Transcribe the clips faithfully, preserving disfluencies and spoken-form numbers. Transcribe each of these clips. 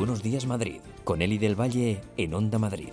Buenos Días Madrid, con Eli del Valle en Onda Madrid.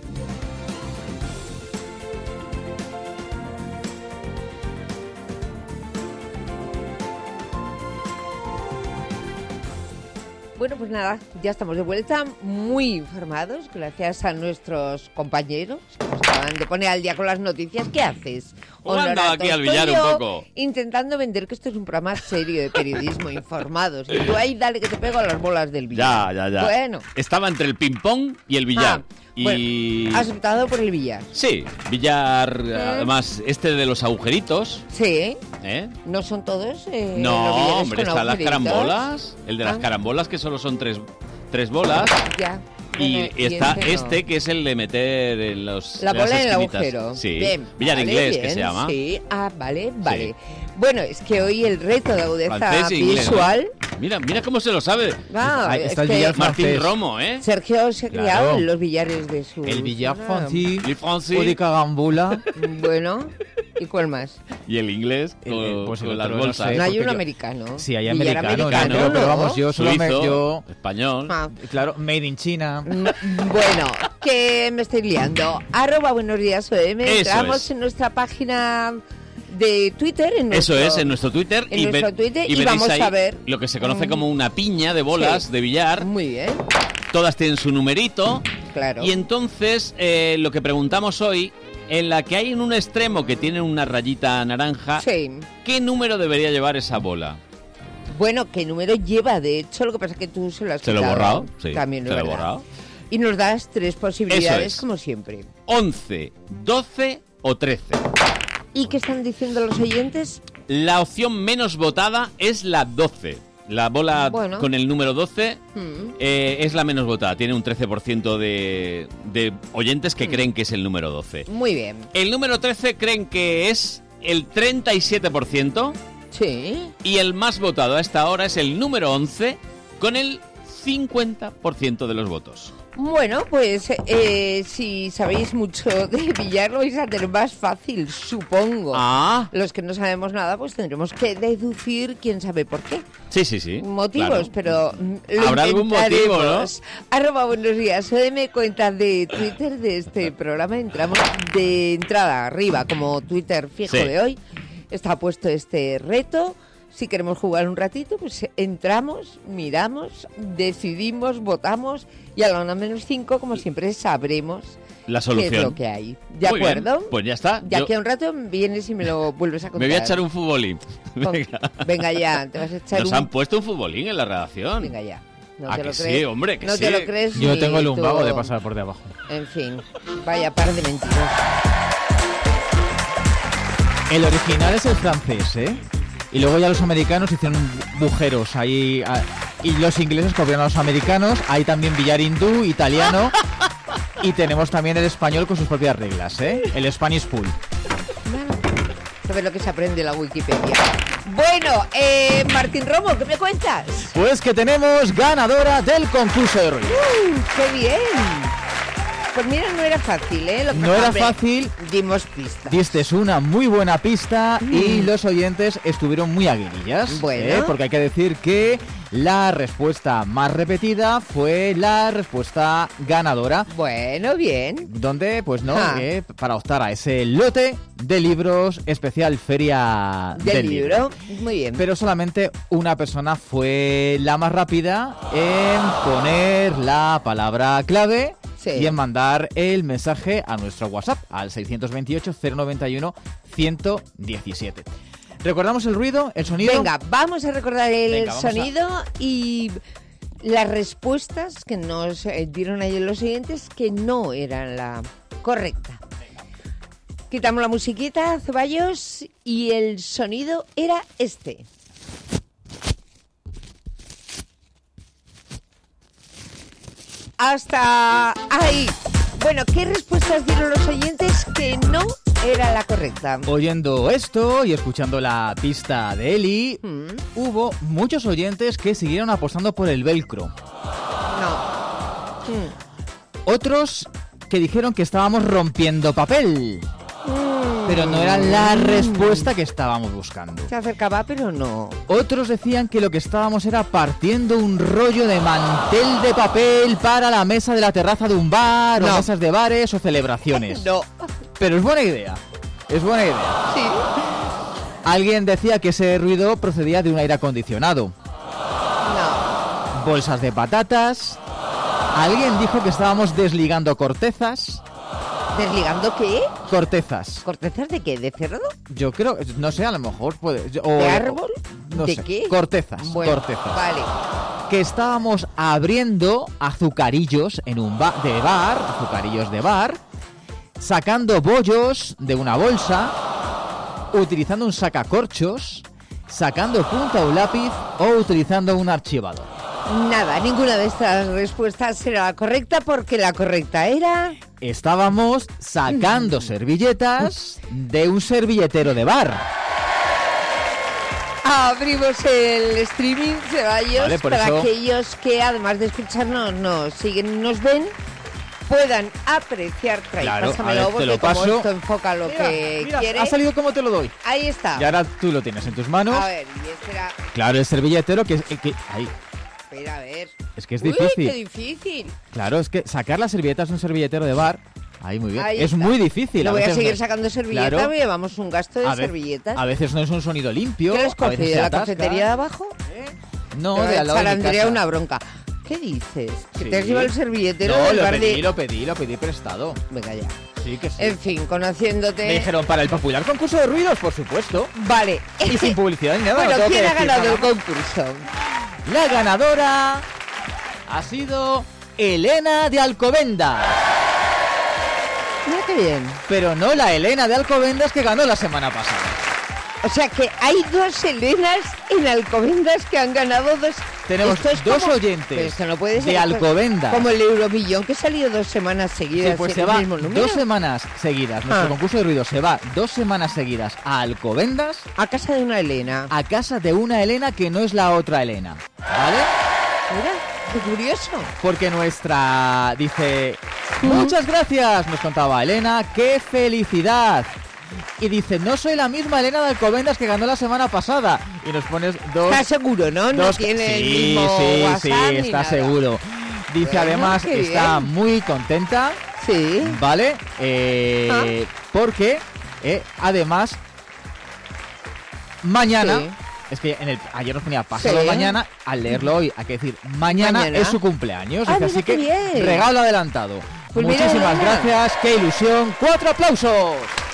Bueno, pues nada, ya estamos de vuelta, muy informados, gracias a nuestros compañeros que nos acaban de poner al día con las noticias. ¿Qué haces? Jugando aquí al billar un poco. Intentando vender que esto es un programa serio de periodismo, informados. Y tú ahí dale que te pego a las bolas del billar. Ya, ya, ya. Bueno. Estaba entre el ping-pong y el billar. Ah, y... bueno, has optado por el billar. Sí, billar, ¿Eh? además, este de los agujeritos. Sí. ¿Eh? ¿No son todos? Eh, no, hombre, con están las agujeritos? carambolas. El de las Ah. carambolas, que solo son tres, tres bolas. Ya. Y, Bueno, y está este no. este, que es el de meter en los La en las bola en el esquinitas. agujero. Sí. Bien, Billar vale, inglés, bien, que se llama. Sí, ah, vale, vale. Bueno, es que hoy el reto de agudeza Francés e inglés, visual... ¿no? Mira, mira cómo se lo sabe. Ah, Ahí es está el que billar Martín francés. Romo, ¿eh? Sergio se ha Claro. criado en los billares de su... El billar zona. francés, El francés. o de carambola. Bueno, ¿y cuál más? Y el inglés, El- con, el- pues el con otro las no bolsas. sé. No hay porque uno yo- americano. Sí, hay Billar americano, americano, pero, pero ¿no? vamos, yo solo me... Suizo, Yo, español. Ah, claro, made in China. mm, bueno, que me estoy liando. Arroba Buenos Días O M. Eso Entramos es. en nuestra página de Twitter. En Eso nuestro- es, en nuestro Twitter. en y nuestro ver- Twitter, y veréis vamos ahí a ver. lo que se conoce Mm. como una piña de bolas Sí. de billar. Muy bien, Todas tienen su numerito. claro. Y entonces, eh, lo que preguntamos hoy, en la que hay en un extremo que tiene una rayita naranja, Sí. ¿qué número debería llevar esa bola? Bueno, ¿qué número lleva? De hecho, lo que pasa es que tú se lo has Se lo he quitado. borrado, sí, También se es lo he verdad. borrado. Y nos das tres posibilidades, Eso es. como siempre. ¿once, doce o trece? ¿Y qué están diciendo los oyentes? La opción menos votada es la doce. La bola Bueno. con el número doce Mm. eh, es la menos votada. Tiene un trece por ciento de, de oyentes que Mm. creen que es el número doce. Muy bien. El número trece creen que es el treinta y siete por ciento. Sí. Y el más votado a esta hora es el número once, con el cincuenta por ciento de los votos. Bueno, pues eh, si sabéis mucho de billar lo vais a tener más fácil, supongo. Ah, Los que no sabemos nada, pues tendremos que deducir quién sabe por qué. sí, sí, sí. Motivos, claro. pero mm, lo Habrá algún motivo, ¿no? intentaremos. Arroba Buenos Días, O M, cuenta de Twitter de este programa. Entramos de entrada arriba, como Twitter fijo Sí. de hoy. Está puesto este reto. Si queremos jugar un ratito, pues entramos, miramos, decidimos, votamos y a la una menos cinco, como siempre, sabremos La qué solución. es lo que hay. ¿De Muy bien, acuerdo? pues ya está. Ya Yo que un rato vienes y me lo vuelves a contar. me voy a echar un futbolín. Con- Venga. Venga ya, te vas a echar Nos un... han puesto un futbolín en la redacción. Venga ya. No ¿A te que lo sí, crees. hombre, que no sí? te lo crees Yo ni tengo el lumbago tú. de pasar por debajo. En fin, vaya par de mentirosos. El original es el francés, ¿eh? Y luego ya los americanos hicieron bujeros ahí. ah, Y los ingleses copiaron a los americanos. Hay también billar hindú, italiano. Y tenemos también el español con sus propias reglas, ¿eh? El Spanish Pool. Sabes lo que se aprende en la Wikipedia. Bueno, eh, Martín Romo, ¿qué me cuentas? Pues que tenemos ganadora del concurso de hoy. Uh, ¡Qué bien! Pues mira, no era fácil, ¿eh? Lo que No era hombre, fácil. Dimos pistas. Diste una muy buena pista y los oyentes estuvieron muy aguilillas. Bueno. ¿eh? Porque hay que decir que la respuesta más repetida fue la respuesta ganadora. Bueno, bien. Donde, pues no, Ah. eh, para optar a ese lote de libros especial Feria Del, del libro. Muy bien. Pero solamente una persona fue la más rápida en poner la palabra clave Sí. y en mandar el mensaje a nuestro WhatsApp al seiscientos veintiocho, cero noventa y uno, ciento diecisiete. ¿Recordamos el ruido, el sonido? Venga, vamos a recordar el Venga, vamos a- sonido y las respuestas que nos eh, dieron ayer los oyentes que no eran la correcta. Quitamos la musiquita, Ceballos, y el sonido era este. Hasta ahí. Bueno, ¿qué respuestas dieron los oyentes que no era la correcta? Oyendo esto y escuchando la pista de Eli, Mm, hubo muchos oyentes que siguieron apostando por el velcro. no. Mm. Otros que dijeron que estábamos rompiendo papel. Mm, pero no era la respuesta que estábamos buscando. Se acercaba, pero no. Otros decían que lo que estábamos era partiendo un rollo de mantel de papel para la mesa de la terraza de un bar, No. o mesas de bares o celebraciones. No. Pero es buena idea. Es buena idea. Sí. Alguien decía que ese ruido procedía de un aire acondicionado. No. Bolsas de patatas. Alguien dijo que estábamos desligando cortezas. ¿Desligando qué? Cortezas. ¿Cortezas de qué? ¿De cerdo? Yo creo, no sé, a lo mejor puede. o- ¿De árbol? No ¿De sé. qué? Cortezas. Bueno, cortezas. vale. Que estábamos abriendo azucarillos en un bar de bar, azucarillos de bar, sacando bollos de una bolsa, utilizando un sacacorchos, sacando punta o lápiz o utilizando un archivador. Nada, ninguna de estas respuestas era la correcta porque la correcta era... Estábamos sacando servilletas de un servilletero de bar. Abrimos el streaming, Ceballos, Vale, por para eso- aquellos que además de escucharnos nos siguen y nos ven, puedan apreciar. Trae, Claro, pásamelo, a ver, te lo porque como paso. esto enfoca lo que Mira, quiere. ha salido como te lo doy. Ahí está. Y ahora tú lo tienes en tus manos. A ver, y este era... Claro, el servilletero que es... que, ahí, Espera, a ver. es que es Uy, difícil. qué difícil. Claro, es que sacar las servilletas de un servilletero de bar, ahí muy bien, Ahí es está. muy difícil. Lo voy a veces seguir no- sacando servilletas, Claro. porque llevamos un gasto de a ve- servilletas. A veces no es un sonido limpio. ¿Qué les a veces cogí? se ¿De la atasca. cafetería de abajo? No, Te va de a al lado echar de mi Andrea casa. una bronca. ¿Qué dices? ¿Que Sí. te has llevado el servilletero No, del lo bar pedí, de...? lo pedí, lo pedí prestado. Venga ya. Sí que sí. En fin, conociéndote... Me dijeron, para el popular concurso de ruidos, por supuesto. Vale. Y sin publicidad ni nada. Bueno, no tengo ¿quién que ha decir ganado nada el más. concurso? La ganadora ha sido Elena de Alcobendas. Mira qué bien. Pero no la Elena de Alcobendas que ganó la semana pasada. O sea que hay dos Helenas en Alcobendas que han ganado dos... Tenemos Esto es dos como- oyentes Pero esto no puede de ser. Alcobendas. Como el Euromillón que ha salido dos semanas seguidas Sí, pues en se el va mismo número. dos semanas seguidas. Nuestro Ah. concurso de ruido se va dos semanas seguidas a Alcobendas, A casa de una Helena. a casa de una Elena que no es la otra Elena. ¿Vale? Mira, qué curioso. Porque nuestra dice, muchas gracias, nos contaba Elena, qué felicidad. Y dice, no soy la misma Elena de Alcobendas que ganó la semana pasada. Y nos pones dos... Está seguro, ¿no? No dos- tiene el sí, mismo sí, WhatsApp sí, ni está nada. seguro. Dice Bueno, además, qué está bien. muy contenta. Sí. ¿Vale? Eh, porque, eh, además, mañana, Sí. es que en el, ayer nos ponía pasado Sí. mañana, al leerlo hoy hay que decir, mañana, Mañana. es su cumpleaños. Ah, Dice, mira así qué que bien. regalo adelantado. Pues mira, Muchísimas Elena. gracias, qué ilusión. ¡Cuatro aplausos!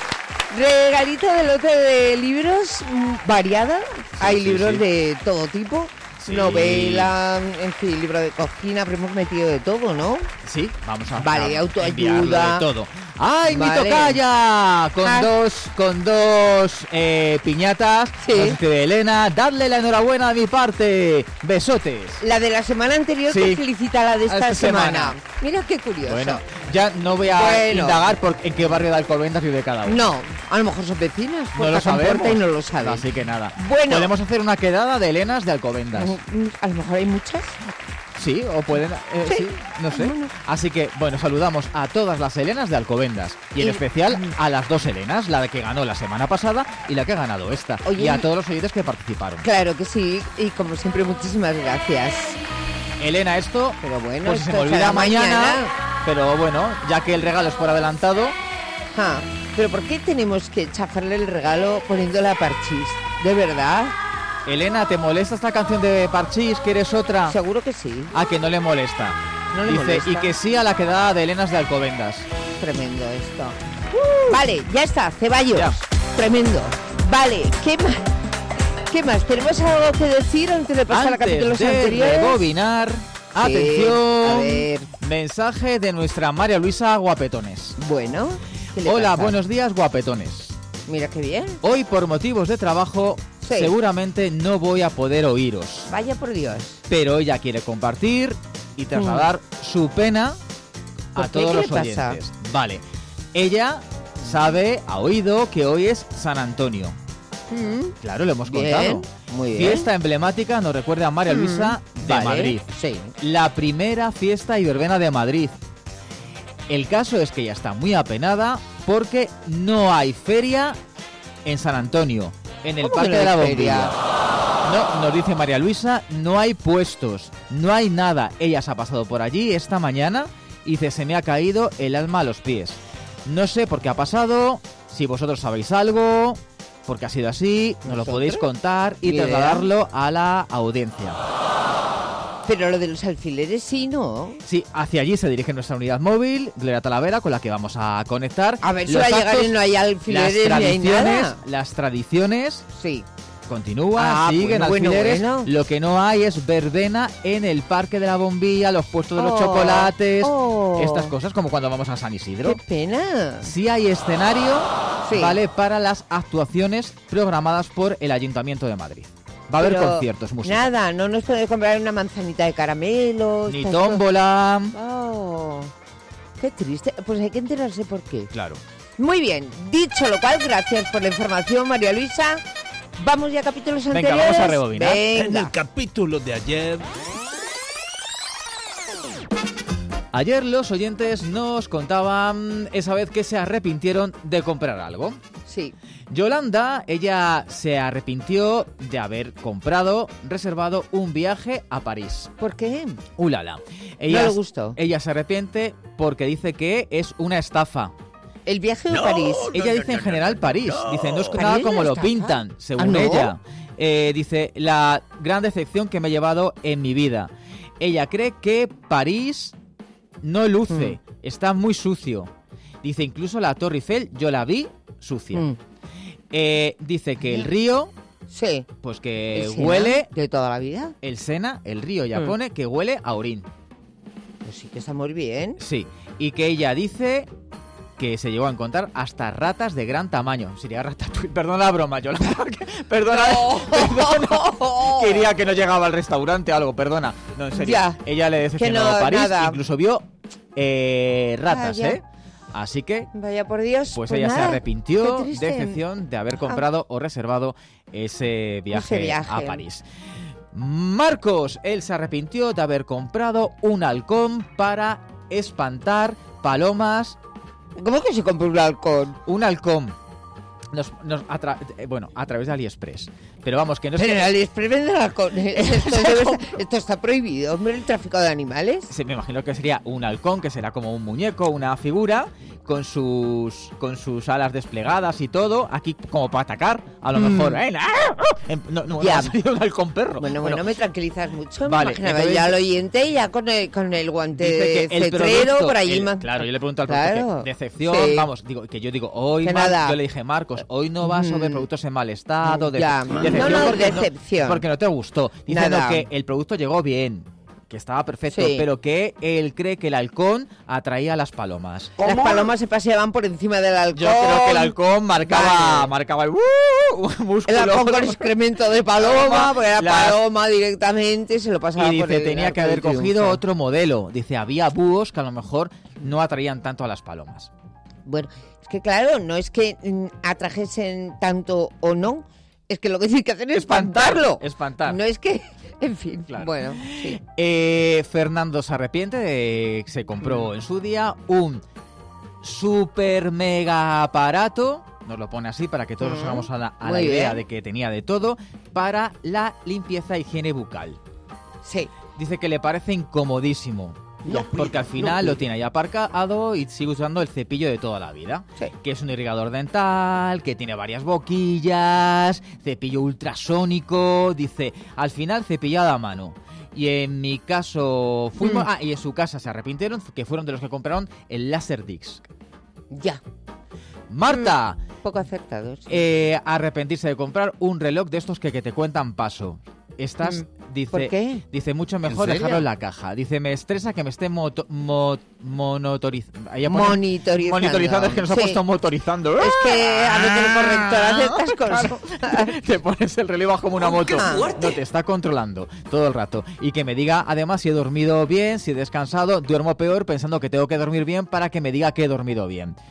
Regalito de lote de libros mm, variada. Hay sí, libros sí. de todo tipo. Sí. Novela, en fin, libro de cocina, pero hemos metido de todo, ¿no? Sí, vamos a Vale, a autoayuda. enviarlo de todo. ¡Ay, mi Vale. tocaya! Con Ah. dos, con dos eh, piñatas. Sí. Nos escribe Elena, dadle la enhorabuena de mi parte. Besotes. La de la semana anterior Sí. que felicita a la de A esta, esta semana. semana. Mira qué curioso. Bueno, ya no voy a Bueno. indagar por en qué barrio de Alcobendas vive cada uno. No, a lo mejor son vecinas, No puerta lo con puerta sabemos. y no lo saben. Así que nada. Bueno. Podemos hacer una quedada de Helenas de Alcobendas. Mm, A lo mejor hay muchas. Sí, o pueden... eh, Sí. sí, no sé. Bueno. Así que, bueno, saludamos a todas las Helenas de Alcobendas. Y en Y- especial a las dos Helenas, la que ganó la semana pasada y la que ha ganado esta. Oye, y a y- todos los oyentes que participaron. Claro que sí, y como siempre, muchísimas gracias. Elena, esto, Pero bueno, pues si se esto me será olvida mañana, mañana. pero bueno, ya que el regalo es por adelantado, Ah, pero ¿por qué tenemos que chafarle el regalo poniéndole a Parchís? ¿De verdad? Elena, ¿te molesta esta canción de Parchís? ¿Quieres otra? Seguro que sí. Ah, que no le molesta. No le Dice, molesta. y que sí a la quedada de Helenas de Alcobendas. Tremendo esto. Vale, ya está, Ceballos. Ya. Tremendo. Vale, ¿qué más? ¿Qué más? ¿Tenemos algo que decir antes de pasar a Antes capítulos de anteriores? rebobinar, a atención, ver. mensaje de nuestra María Luisa Guapetones. Bueno, ¿qué le Hola, pasa? buenos días, guapetones. Mira qué bien. Hoy, por motivos de trabajo, Sí. seguramente no voy a poder oíros. Vaya por Dios. Pero ella quiere compartir y trasladar su pena ¿Por a qué? todos ¿Qué los le pasa? oyentes. Vale. Ella sabe, ha oído que hoy es San Antonio. Mm, Claro, lo hemos bien, contado. muy bien. Fiesta emblemática, nos recuerda a María Mm, Luisa de vale, Madrid. Sí. La primera fiesta y verbena de Madrid. El caso es que ella está muy apenada porque no hay feria en San Antonio, en el ¿Cómo Parque que no de la hay Bombilla. feria? No, nos dice María Luisa, no hay puestos, no hay nada. Ella se ha pasado por allí esta mañana y dice, se me ha caído el alma a los pies. No sé por qué ha pasado, si vosotros sabéis algo, porque ha sido así, nos lo ¿Nosotros? podéis contar y Ni idea. trasladarlo a la audiencia. Pero lo de los alfileres sí, ¿no? Sí, hacia allí se dirige nuestra unidad móvil, Gloria Talavera, con la que vamos a conectar. A ver si Los va a llegar actos, y no hay las alfileres ni hay tradiciones, nada. las tradiciones Sí. continúan, Ah, siguen bueno, bueno, alfileres. bueno. Lo que no hay es verbena en el Parque de la Bombilla, los puestos de los Oh, chocolates, oh. estas cosas, como cuando vamos a San Isidro. ¡Qué pena! Sí hay escenario, Sí. vale, para las actuaciones programadas por el Ayuntamiento de Madrid. Va a haber Pero conciertos, música. Nada, no nos puede comprar una manzanita de caramelo. Ni estas tómbola. cosas. Oh, qué triste. Pues hay que enterarse por qué. Claro. Muy bien, dicho lo cual, gracias por la información, María Luisa. Vamos ya a capítulos Venga, anteriores. vamos a rebobinar. En Venga. el capítulo de ayer, Ayer los oyentes nos contaban esa vez que se arrepintieron de comprar algo. Sí. Yolanda, ella se arrepintió de haber comprado, reservado un viaje a París. ¿Por qué? Ulala. Ella, No le gustó. Ella se arrepiente porque dice que es una estafa. ¿El viaje No. a París? Ella dice en general París. Dice, no es ¿París nada es como una lo estafa? pintan, según ¿Ah, no? ella. Eh, dice, la gran decepción que me he llevado en mi vida. Ella cree que París no luce, Mm. está muy sucio. Dice, incluso la Torre Eiffel, yo la vi sucia. Mm, Eh, dice que el río, Sí. pues que ¿El Sena? huele, ¿De toda la vida? el Sena, el río ya Mm. pone que huele a orín. Pues sí que está muy bien. Sí, y que ella dice que se llegó a encontrar hasta ratas de gran tamaño. Sería ratatouille. Perdona la broma, yo Perdona, perdona. Que diría que no llegaba al restaurante o algo, perdona. No, en serio. Ya. Ella le decepcionó Que no, a París, nada. incluso vio eh, ratas, Vaya. ¿eh? Así que, Vaya por Dios. pues, pues ella se nada, arrepintió qué de triste. decepción de haber comprado o reservado ese viaje, Ese viaje. a París. Marcos, él se arrepintió de haber comprado un halcón para espantar palomas. ¿Cómo que se compró un halcón? Un halcón. Nos, nos atra- eh, bueno, a través de AliExpress. Pero vamos, que no es Pero que... en AliExpress venden halcones. Esto, debe estar- esto está prohibido, hombre, el tráfico de animales. Se, me imagino que sería un halcón, que será como un muñeco, una figura, con sus con sus alas desplegadas y todo, aquí como para atacar, a lo Mm. mejor. ¡Eh, no! Em, no, no, Ya. ha salido un halcón perro. Bueno, bueno, me tranquilizas mucho. Vale, me imaginaba entonces- ya al oyente ya con el, con el guante Dice de que el cetrero producto, por allí. el- más. claro, yo le pregunto al Claro. producto que decepción, Sí. vamos, digo que yo digo, hoy Que Mar- nada. yo le dije, Marcos, hoy no vas a ver Mm. productos en mal estado, de- Ya. decepción No, no, porque decepción. porque no te gustó. Diciendo Nada. que el producto llegó bien, que estaba perfecto, Sí. pero que él cree que el halcón atraía a las palomas. Las palomas se paseaban por encima del halcón. Yo creo que el halcón marcaba, Vale. marcaba el, ¡uh! músculo. El halcón con excremento de paloma, porque era Las- paloma directamente, se lo pasaba Y por dice, el tenía que arco haber del cogido triunfo. otro modelo. Dice, había búhos que a lo mejor no atraían tanto a las palomas. Bueno, es que claro, no es que mm, atrajesen tanto o no, es que lo que tiene que hacer es Espantar, espantarlo. espantar. No es que, en fin, Claro. bueno, sí. Eh, Fernando se arrepiente de que se compró en su día un super mega aparato, nos lo pone así para que todos nos Mm, hagamos a la, a la muy idea bien. de que tenía de todo, para la limpieza e higiene bucal. Sí. Dice que le parece incomodísimo. No, porque al no, final no. lo tiene ahí aparcado y sigue usando el cepillo de toda la vida. Sí. Que es un irrigador dental, que tiene varias boquillas, cepillo ultrasónico. Dice, al final cepillada a mano. Y en mi caso fuimos... Mm. Ah, y en su casa se arrepintieron, que fueron de los que compraron el Laserdisc. Ya. Marta, Poco acertados. eh, arrepentirse de comprar un reloj de estos que, que te cuentan paso. Estás, Mm. dice, ¿Por qué? dice mucho mejor serio? dejarlo en la caja. Dice, me estresa que me esté moto, mo- monotorizando. Monitorizando. Monitorizando, es que nos ha Sí. puesto motorizando. Es que a veces el corrector hace Ah, estas cosas. Te pones el reloj como una moto. Ah. No, te está controlando todo el rato. Y que me diga, además, si he dormido bien, si he descansado. Duermo peor pensando que tengo que dormir bien para que me diga que he dormido bien.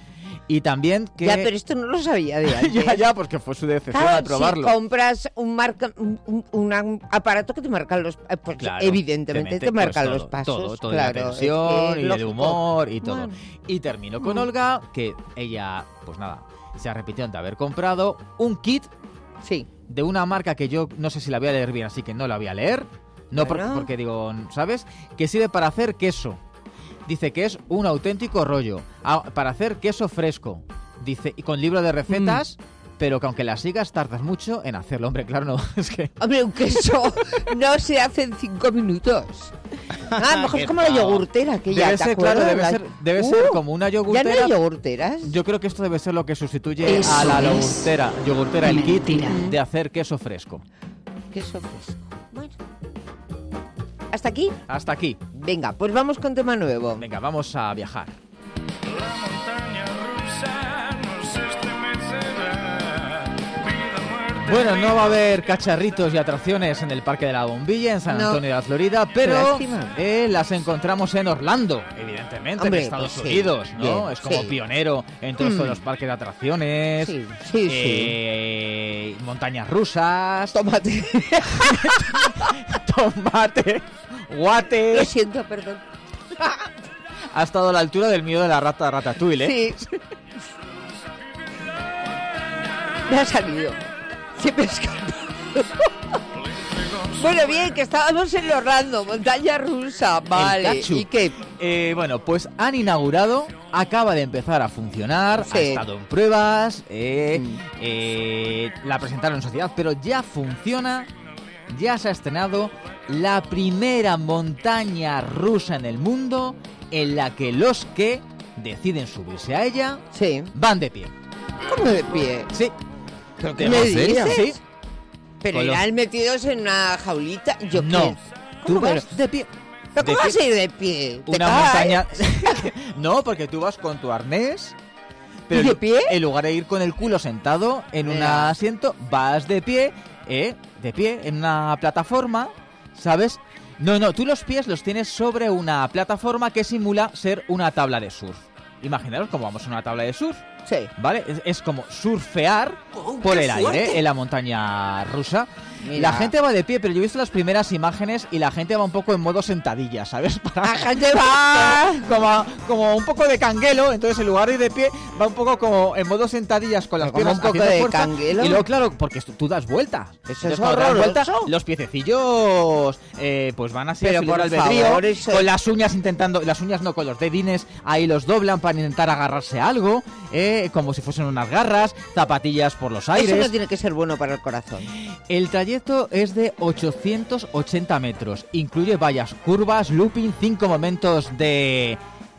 Y también que... Ya, pero esto no lo sabía de antes. ya, ya, porque fue su decepción Claro, al probarlo. si compras un, marca, un, un, un aparato que te marca los... Pues Claro, evidentemente te, te mete, marcan pues, los pasos. Todo, todo claro, de la tensión es que y de lógico. humor y todo. Bueno. Y terminó con Olga, que ella, pues nada, se arrepintió de haber comprado un kit Sí. de una marca que yo no sé si la voy a leer bien, así que no la voy a leer. No por- Bueno. porque digo, ¿sabes? Que sirve para hacer queso. Dice que es un auténtico rollo. Ah, para hacer queso fresco. Dice, y con libro de recetas, pero que aunque la sigas tardas mucho en hacerlo. Hombre, claro, no, es que... Hombre, un queso no se hace en cinco minutos. Ah, a lo mejor es como la Qué yogurtera, que ya Debe te ser, claro, acuerdas. debe La- ser, debe Uh, ser como una ¿Ya no yogurtera. hay yogurteras? Yo creo que esto debe ser lo que sustituye Eso a la es yogurtera, yogurtera el kit mentira. de hacer queso fresco. Queso fresco. Bueno. ¿Hasta aquí? Hasta aquí. Venga, pues vamos con tema nuevo. Venga, vamos a viajar. La montaña rusa nos estremecerá. Vida, muerte, Bueno, no va a haber cacharritos y atracciones en el Parque de la Bombilla, en San No. Antonio de la Florida, pero lástima. eh, las encontramos en Orlando, evidentemente, Hombre, en Estados pues sí. Unidos, ¿no? Bien, es como sí. pionero en todos Mm. los parques de atracciones, Sí, sí, eh, montañas rusas, Tómate. tomate, Lo guate. siento, perdón. Ha estado a la altura del miedo de la rata Ratatouille, ¿eh? Sí. Me ha salido. Siempre escapa. Bueno, bien, que estábamos en Orlando, montaña rusa, vale. Cachu. ¿Y qué? Eh, bueno, pues han inaugurado, acaba de empezar a funcionar, ha Sí. estado en pruebas, eh, Mm. eh, la presentaron en sociedad, pero ya funciona, ya se ha estrenado la primera montaña rusa en el mundo en la que los que deciden subirse a ella Sí. van de pie. ¿Cómo de pie? Sí. ¿Pero ¿Te qué me vas serio? dices? Sí. Pero Con los- irán metidos en una jaulita. Yo No, qué- tú ¿Cómo vas pero- de pie. ¿Pero de cómo pie. vas a ir de pie? ¿Te Una caes? montaña. No, porque tú vas con tu arnés. Pero ¿Y de pie? En lugar de ir con el culo sentado en un Ya. asiento, vas de pie, ¿eh? De pie, en una plataforma, ¿sabes? No, no, tú los pies los tienes sobre una plataforma que simula ser una tabla de surf. Imaginaros cómo vamos en una tabla de surf, Sí. ¿vale? Es, es como surfear por el aire en la montaña rusa. Mira. La gente va de pie, pero yo he visto las primeras imágenes y la gente va un poco en modo sentadilla, ¿sabes? Para- La gente va... como, como un poco de canguelo, entonces en lugar de ir de pie va un poco como en modo sentadillas con las Como piernas un poco haciendo de fuerza, canguelo. y luego claro, porque tú, tú das vuelta. Eso es Entonces, cuando das horroroso. vuelta, los piececillos eh, pues van así Pero a su libre por albedrío, favor, eso- con las uñas intentando, las uñas no, con los dedines ahí los doblan para intentar agarrarse a algo, eh, como si fuesen unas garras, zapatillas por los aires. Eso no tiene que ser bueno para el corazón. El trayecto es de ochocientos ochenta metros. Incluye vallas, curvas, looping, cinco momentos de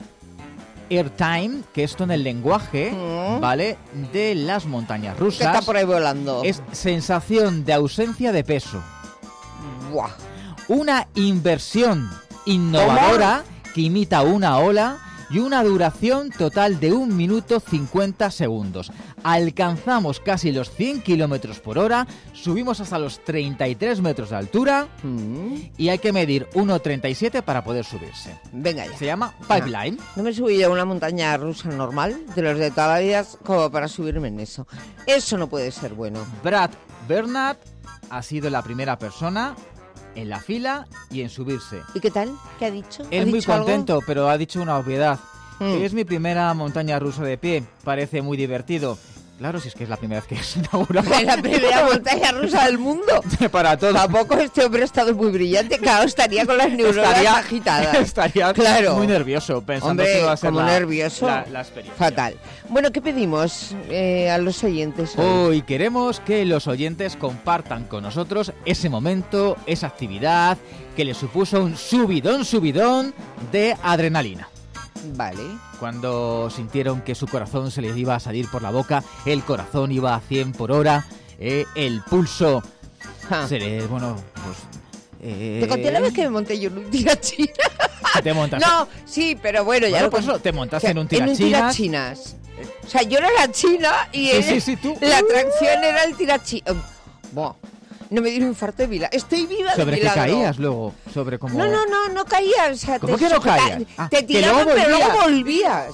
airtime, que esto en el lenguaje, Mm. ¿vale? De las montañas Que está rusas. por ahí volando. Es sensación de ausencia de peso. Buah. Una inversión innovadora que imita una ola y una duración total de un minuto cincuenta segundos. Alcanzamos casi los cien kilómetros por hora, subimos hasta los treinta y tres metros de altura Mm. y hay que medir uno treinta y siete para poder subirse. Venga ya. Se llama Pipeline. No me subí yo a una montaña rusa normal, de los de toda la vida, como para subirme en eso. Eso no puede ser bueno. Brad Bernard ha sido la primera persona en la fila y en subirse. ¿Y qué tal? ¿Qué ha dicho? ¿Ha Es muy dicho algo? contento, pero ha dicho una obviedad. Mm. Es mi primera montaña rusa de pie. Parece muy divertido. Claro, si es que es la primera vez que es inaugurada. Es la primera montaña rusa del mundo. Para todos. Tampoco este hombre ha estado muy brillante. Claro, estaría con las neuronas Estaría, agitadas. estaría Claro. muy nervioso pensando Hombre, que va a ser como la, nervioso. la- la experiencia. Fatal. Bueno, ¿qué pedimos eh, a los oyentes hoy? Hoy queremos que los oyentes compartan con nosotros ese momento, esa actividad que les supuso un subidón, subidón de adrenalina. Vale. Cuando sintieron que su corazón se les iba a salir por la boca, el corazón iba a cien por hora, eh, el pulso Ja. se les, bueno, pues... eh, Te conté la vez que me monté yo en un tirachina. te montas. No, sí, pero bueno, ya Bueno, lo pues conté. eso, te montas Que- en un En un tirachinas. tirachinas. O sea, yo era la china y Sí, él- sí, sí, tú. la atracción era el tirachinas. Buah, no me dio un infarto de vila. Estoy viva de ¿Sobre qué milagro. caías luego? Sobre cómo... No, no, no, no caías. O sea, ¿Cómo te que no sujeta- caías? Ah, te que tiraban, luego pero luego volvías. volvías.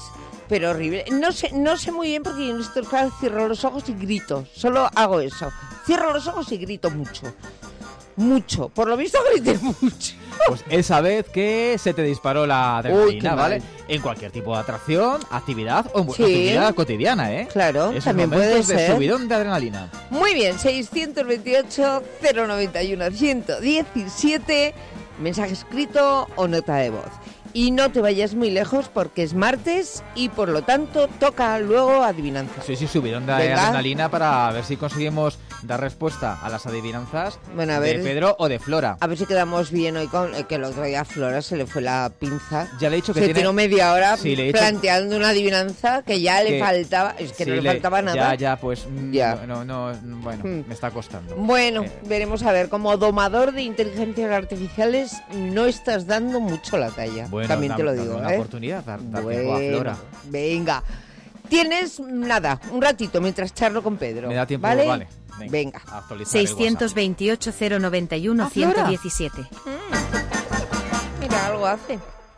pero horrible. No sé, no sé muy bien porque yo en estos casos cierro los ojos y grito. Solo hago eso. Cierro los ojos y grito mucho. Mucho. Por lo visto grité mucho. Pues esa vez que se te disparó la Uy, qué adrenalina, mal. ¿vale? En cualquier tipo de atracción, actividad o en Sí. actividad cotidiana, ¿eh? Claro, Esos también puede momentos de ser. subidón de adrenalina. Muy bien, seiscientos veintiocho, cero noventa y uno, ciento diecisiete, mensaje escrito o nota de voz. Y no te vayas muy lejos porque es martes y por lo tanto toca luego adivinanza. Sí, sí, subidón de Venga. adrenalina para ver si conseguimos dar respuesta a las adivinanzas Bueno, a de ver. Pedro o de Flora. A ver si quedamos bien hoy con eh, que el otro día a Flora se le fue la pinza. Ya le he dicho que se tiene... tiró media hora Sí, le he dicho- planteando una adivinanza que ya le Que- faltaba, es que Sí, no le, le- faltaba nada. Ya, ya, pues mm, Ya. No, no, no, bueno, Hmm. me está costando. Bueno, Eh, veremos a ver, como domador de inteligencias artificiales no estás dando mucho la talla. Bueno, También te dam- lo dame digo, una ¿eh? oportunidad, dar, dar tiempo a Bueno, Flora. venga. Tienes nada, un ratito mientras charlo con Pedro. Me da tiempo, ¿vale? vale. Venga. a actualizar el seiscientos veintiocho, cero noventa y uno, Ah, Flora. ciento diecisiete. Mira, algo hace.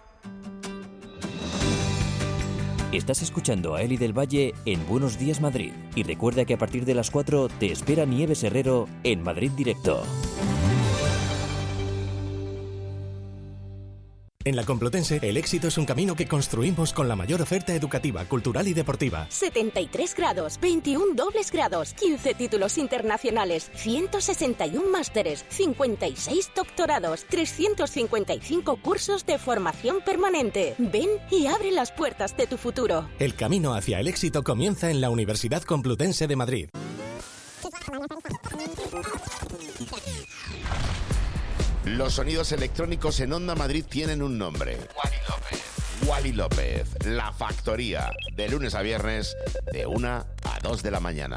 Estás escuchando a Eli del Valle en Buenos Días Madrid. Y recuerda que a partir de las cuatro te espera Nieves Herrero en Madrid Directo. En la Complutense, el éxito es un camino que construimos con la mayor oferta educativa, cultural y deportiva. setenta y tres grados, veintiún dobles grados, quince títulos internacionales, ciento sesenta y uno másteres, cincuenta y seis doctorados, trescientos cincuenta y cinco cursos de formación permanente. Ven y abre las puertas de tu futuro. El camino hacia el éxito comienza en la Universidad Complutense de Madrid. Los sonidos electrónicos en Onda Madrid tienen un nombre. Wally López. Wally López, La Factoría, de lunes a viernes, de una a dos de la mañana.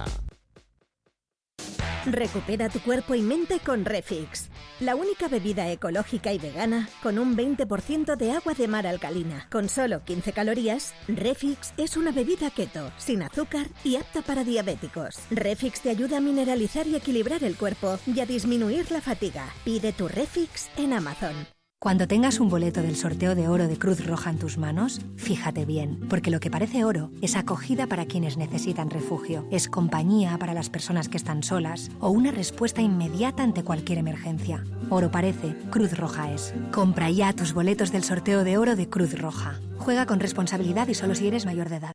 Recupera tu cuerpo y mente con Refix, la única bebida ecológica y vegana con un veinte por ciento de agua de mar alcalina. Con solo quince calorías, Refix es una bebida keto, sin azúcar y apta para diabéticos. Refix te ayuda a mineralizar y equilibrar el cuerpo y a disminuir la fatiga. Pide tu Refix en Amazon. Cuando tengas un boleto del sorteo de oro de Cruz Roja en tus manos, fíjate bien, porque lo que parece oro es acogida para quienes necesitan refugio, es compañía para las personas que están solas o una respuesta inmediata ante cualquier emergencia. Oro parece, Cruz Roja es. Compra ya tus boletos del sorteo de oro de Cruz Roja. Juega con responsabilidad y solo si eres mayor de edad.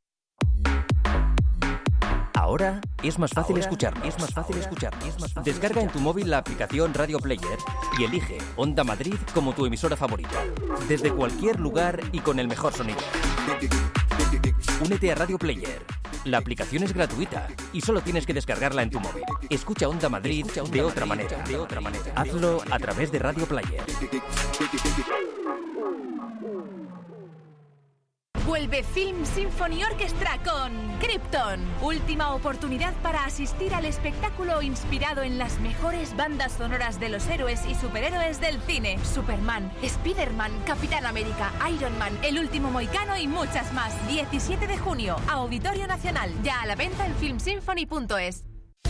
Ahora es más fácil escuchar, es más fácil escuchar. Descarga en tu móvil la aplicación Radio Player y elige Onda Madrid como tu emisora favorita. Desde cualquier lugar y con el mejor sonido. Únete a Radio Player. La aplicación es gratuita y solo tienes que descargarla en tu móvil. Escucha Onda Madrid de otra manera, de otra manera. Hazlo a través de Radio Player. Vuelve Film Symphony Orchestra con Krypton. Última oportunidad para asistir al espectáculo inspirado en las mejores bandas sonoras de los héroes y superhéroes del cine. Superman, Spider-Man, Capitán América, Iron Man, El Último Mohicano y muchas más. diecisiete de junio, Auditorio Nacional. Ya a la venta en film symphony punto es.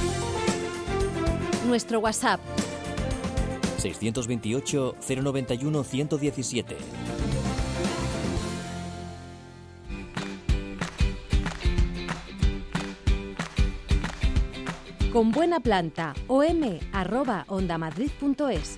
Nuestro WhatsApp seiscientos veintiocho, cero noventa y uno, ciento diecisiete. con buena planta om arroba ondamadrid punto es.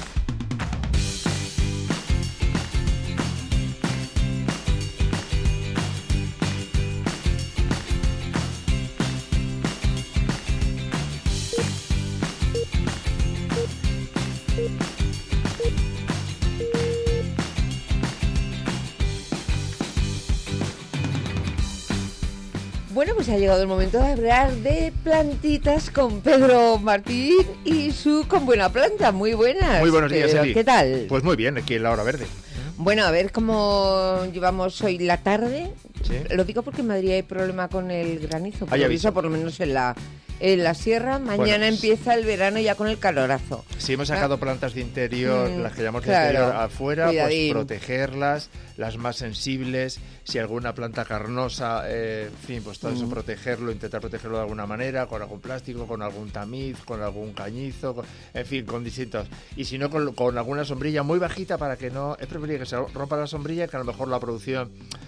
Bueno, pues ha llegado el momento de hablar de plantitas con Pedro Martín y su Con Buena Planta. Muy buenas. Muy buenos días, Pedro. Eli. ¿Qué tal? Pues muy bien, aquí en la hora verde. Bueno, a ver cómo llevamos hoy la tarde. Sí. Lo digo porque en Madrid hay problema con el granizo. Por Hay lo aviso. visto, por lo menos en la, en la sierra. Mañana Bueno, empieza el verano ya con el calorazo. Si hemos sacado plantas de interior, Mm, las que llamamos de claro. interior afuera, Cuidadín. pues protegerlas, las más sensibles, si alguna planta carnosa, eh, en fin, pues todo eso Mm. protegerlo, intentar protegerlo de alguna manera, con algún plástico, con algún tamiz, con algún cañizo, con- en fin, con distintos. Y si no, con, con alguna sombrilla muy bajita para que no, es preferible que se rompa la sombrilla que a lo mejor la producción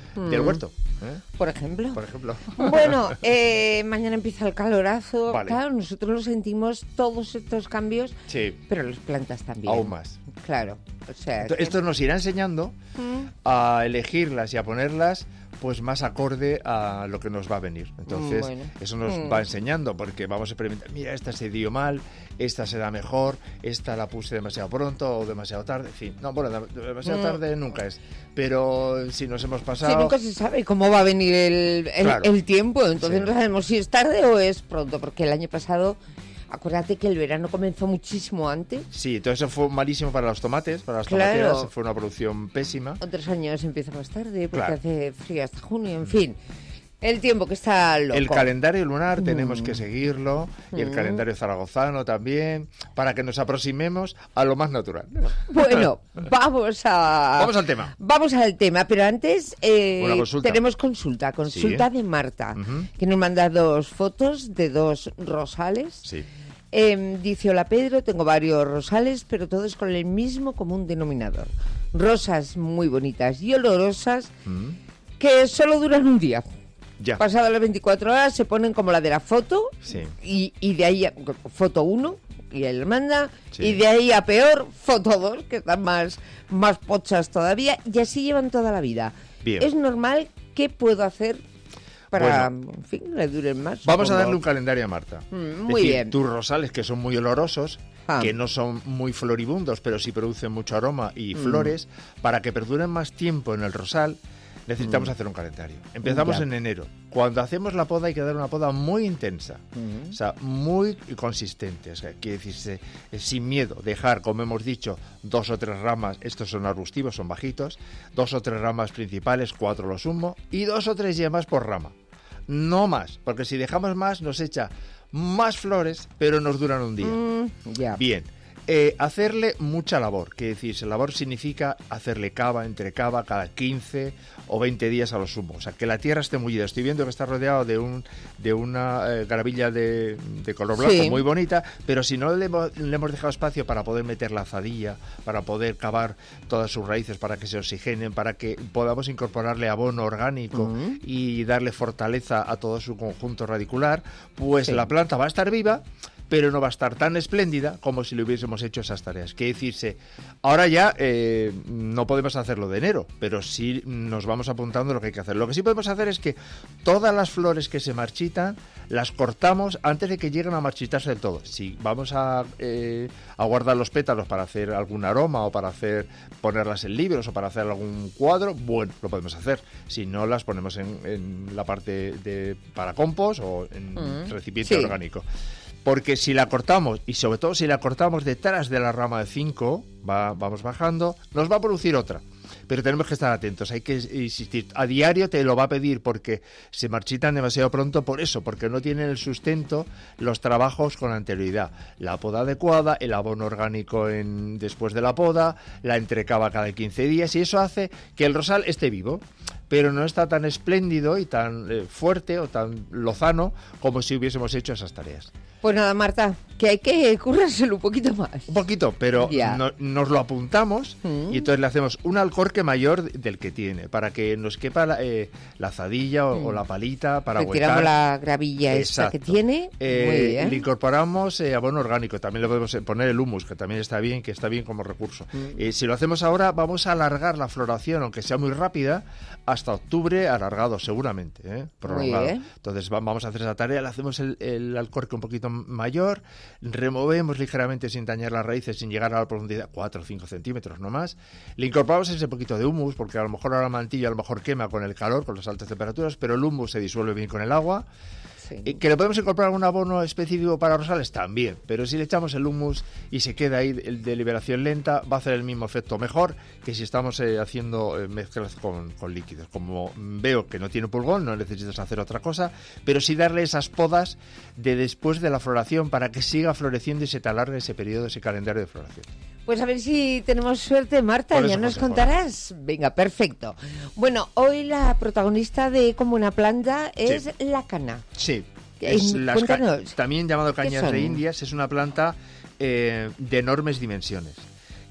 del huerto. ¿eh? Por ejemplo. Por ejemplo. Bueno, eh, mañana empieza el calorazo. Vale. Claro, nosotros lo sentimos todos estos cambios, Sí. pero las plantas también. Aún más. Claro. O sea, Esto, que- esto nos irá enseñando Mm. a elegirlas y a ponerlas pues más acorde a lo que nos va a venir. Entonces, Bueno. eso nos Mm. va enseñando, porque vamos a experimentar, mira, esta se dio mal, esta se da mejor, esta la puse demasiado pronto o demasiado tarde, en fin. No, bueno, de- demasiado Mm. tarde nunca es, pero si nos hemos Sí, pasado... nunca se sabe cómo va a venir el, el, Claro. el tiempo, entonces Sí. no sabemos si es tarde o es pronto, porque el año pasado, acuérdate que el verano comenzó muchísimo antes, Sí, entonces eso fue malísimo para los tomates, para las Claro. tomateras, fue una producción pésima. otros años empieza más tarde, porque Claro. hace frío hasta junio, en fin. El tiempo que está loco. El calendario lunar tenemos Mm. que seguirlo, y el Mm. calendario zaragozano también, para que nos aproximemos a lo más natural. Bueno, vamos a... Vamos al tema. Vamos al tema, pero antes eh, Una consulta. tenemos consulta, consulta Sí. de Marta, Ujú. que nos manda dos fotos de dos rosales. Sí. Eh, dice, hola Pedro, tengo varios rosales, pero todos con el mismo común denominador. Rosas muy bonitas y olorosas Mm. que solo duran un día. Ya. Pasadas las veinticuatro horas se ponen como la de la foto Sí. y, y de ahí a, foto uno y él manda Sí. y de ahí a peor foto dos, que están más, más pochas todavía, y así llevan toda la vida. Bien. Es normal. ¿Qué puedo hacer para, Bueno. en fin, le duren más? Vamos a supongo? darle un calendario a Marta. Mm, Es muy decir, bien. tus rosales, que son muy olorosos, Ah. que no son muy floribundos, pero sí producen mucho aroma y Mm. flores, para que perduren más tiempo en el rosal, necesitamos Mm. hacer un calendario. Empezamos Ya. en enero. Cuando hacemos la poda hay que dar una poda muy intensa, Mm. o sea, muy consistente. O sea, quiere decirse, eh, sin miedo, dejar, como hemos dicho, dos o tres ramas, estos son arbustivos, son bajitos, dos o tres ramas principales, cuatro lo sumo, y dos o tres yemas por rama. No más, porque si dejamos más nos echa más flores, pero nos duran un día. Mm, ya. Bien, eh, hacerle mucha labor, que decir, labor significa hacerle cava, entre cava, cada quince o veinte días a lo sumo. O sea, que la tierra esté mullida. Estoy viendo que está rodeado de un de una eh, gravilla de, de color blanco Sí. muy bonita, pero si no le hemos, le hemos dejado espacio para poder meter la azadilla, para poder cavar todas sus raíces, para que se oxigenen, para que podamos incorporarle abono orgánico Mm. y darle fortaleza a todo su conjunto radicular, pues Sí. la planta va a estar viva, pero no va a estar tan espléndida como si le hubiésemos hecho esas tareas. Quiere decirse, ahora ya eh, no podemos hacerlo de enero, pero sí nos vamos apuntando lo que hay que hacer. Lo que sí podemos hacer es que todas las flores que se marchitan las cortamos antes de que lleguen a marchitarse del todo. Si vamos a, eh, a guardar los pétalos para hacer algún aroma o para hacer ponerlas en libros o para hacer algún cuadro, bueno, lo podemos hacer. Si no, las ponemos en, en la parte de para compost o en Mm, recipiente sí. orgánico. Porque si la cortamos, y sobre todo si la cortamos detrás de la rama de cinco, va, vamos bajando, nos va a producir otra. Pero tenemos que estar atentos, hay que insistir. A diario te lo va a pedir porque se marchitan demasiado pronto por eso, porque no tienen el sustento los trabajos con anterioridad. La poda adecuada, el abono orgánico en, después de la poda, la entrecava cada quince días, y eso hace que el rosal esté vivo, pero no está tan espléndido y tan eh, fuerte o tan lozano como si hubiésemos hecho esas tareas. Pues nada, Marta, que hay que currárselo un poquito más. Un poquito, pero Ya. no- nos lo apuntamos Mm. y entonces le hacemos un alcorque mayor del que tiene, para que nos quepa la, eh, la azadilla o, Mm. o la palita para Retiramos huecar. la gravilla esta que Exacto. tiene. Eh, Muy bien. Le incorporamos eh, abono orgánico, también le podemos eh, poner el humus, que también está bien, que está bien como recurso. Mm. Eh, si lo hacemos ahora, vamos a alargar la floración, aunque sea muy rápida, hasta octubre, alargado seguramente, ¿eh? prolongado. bien. Entonces va- vamos a hacer esa tarea, le hacemos el, el alcorque un poquito mayor, removemos ligeramente sin dañar las raíces, sin llegar a la profundidad, cuatro o cinco centímetros no más. Le incorporamos ese poquito de humus, porque a lo mejor ahora el mantillo a lo mejor quema con el calor, con las altas temperaturas, pero el humus se disuelve bien con el agua. ¿Y que le podemos incorporar un abono específico para rosales? También, pero si le echamos el humus y se queda ahí de, de liberación lenta, va a hacer el mismo efecto mejor que si estamos eh, haciendo eh, mezclas con, con líquidos. Como veo que no tiene pulgón, no necesitas hacer otra cosa, pero sí darle esas podas de después de la floración para que siga floreciendo y se te alargue ese periodo, ese calendario de floración. Pues a ver si tenemos suerte, Marta, Por ya eso nos consejo. contarás. Venga, perfecto. Bueno, hoy la protagonista de Como una planta es Sí. la cana. Sí, Eh, es las ca- cuéntanos. también llamado ¿Qué cañas son? de Indias, es una planta eh, de enormes dimensiones,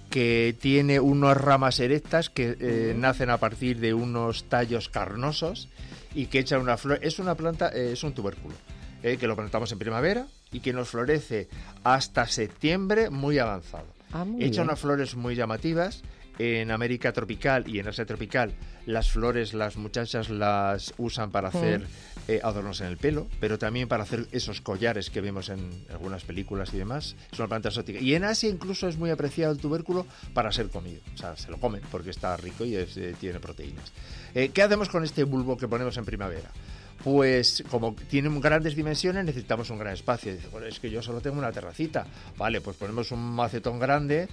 que tiene unas ramas erectas que eh, nacen a partir de unos tallos carnosos y que echan una flor. Es una planta, eh, es un tubérculo, eh, que lo plantamos en primavera y que nos florece hasta septiembre muy avanzado. Ah, muy Echa bien. unas flores muy llamativas. En América tropical y en Asia tropical, las flores las muchachas las usan para hacer eh, adornos en el pelo, pero también para hacer esos collares que vemos en algunas películas y demás. Es una planta exótica. Y en Asia incluso es muy apreciado el tubérculo para ser comido. O sea, se lo comen porque está rico y es, eh, tiene proteínas. Eh, ¿Qué hacemos con este bulbo que ponemos en primavera? Pues como tienen grandes dimensiones necesitamos un gran espacio. Dice, bueno, es que yo solo tengo una terracita. Vale, pues ponemos un macetón grande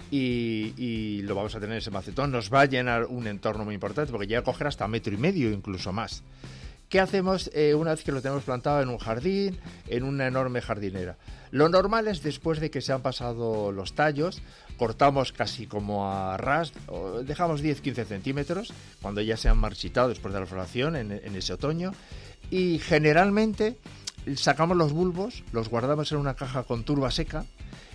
y, y lo vamos a tener ese macetón. Nos va a llenar un entorno muy importante porque llega a coger hasta metro y medio, incluso más. ¿Qué hacemos eh, una vez que lo tenemos plantado en un jardín, en una enorme jardinera? Lo normal es después de que se han pasado los tallos, cortamos casi como a ras, o dejamos diez a quince centímetros, cuando ya se han marchitado después de la floración en, en ese otoño, y generalmente sacamos los bulbos, los guardamos en una caja con turba seca,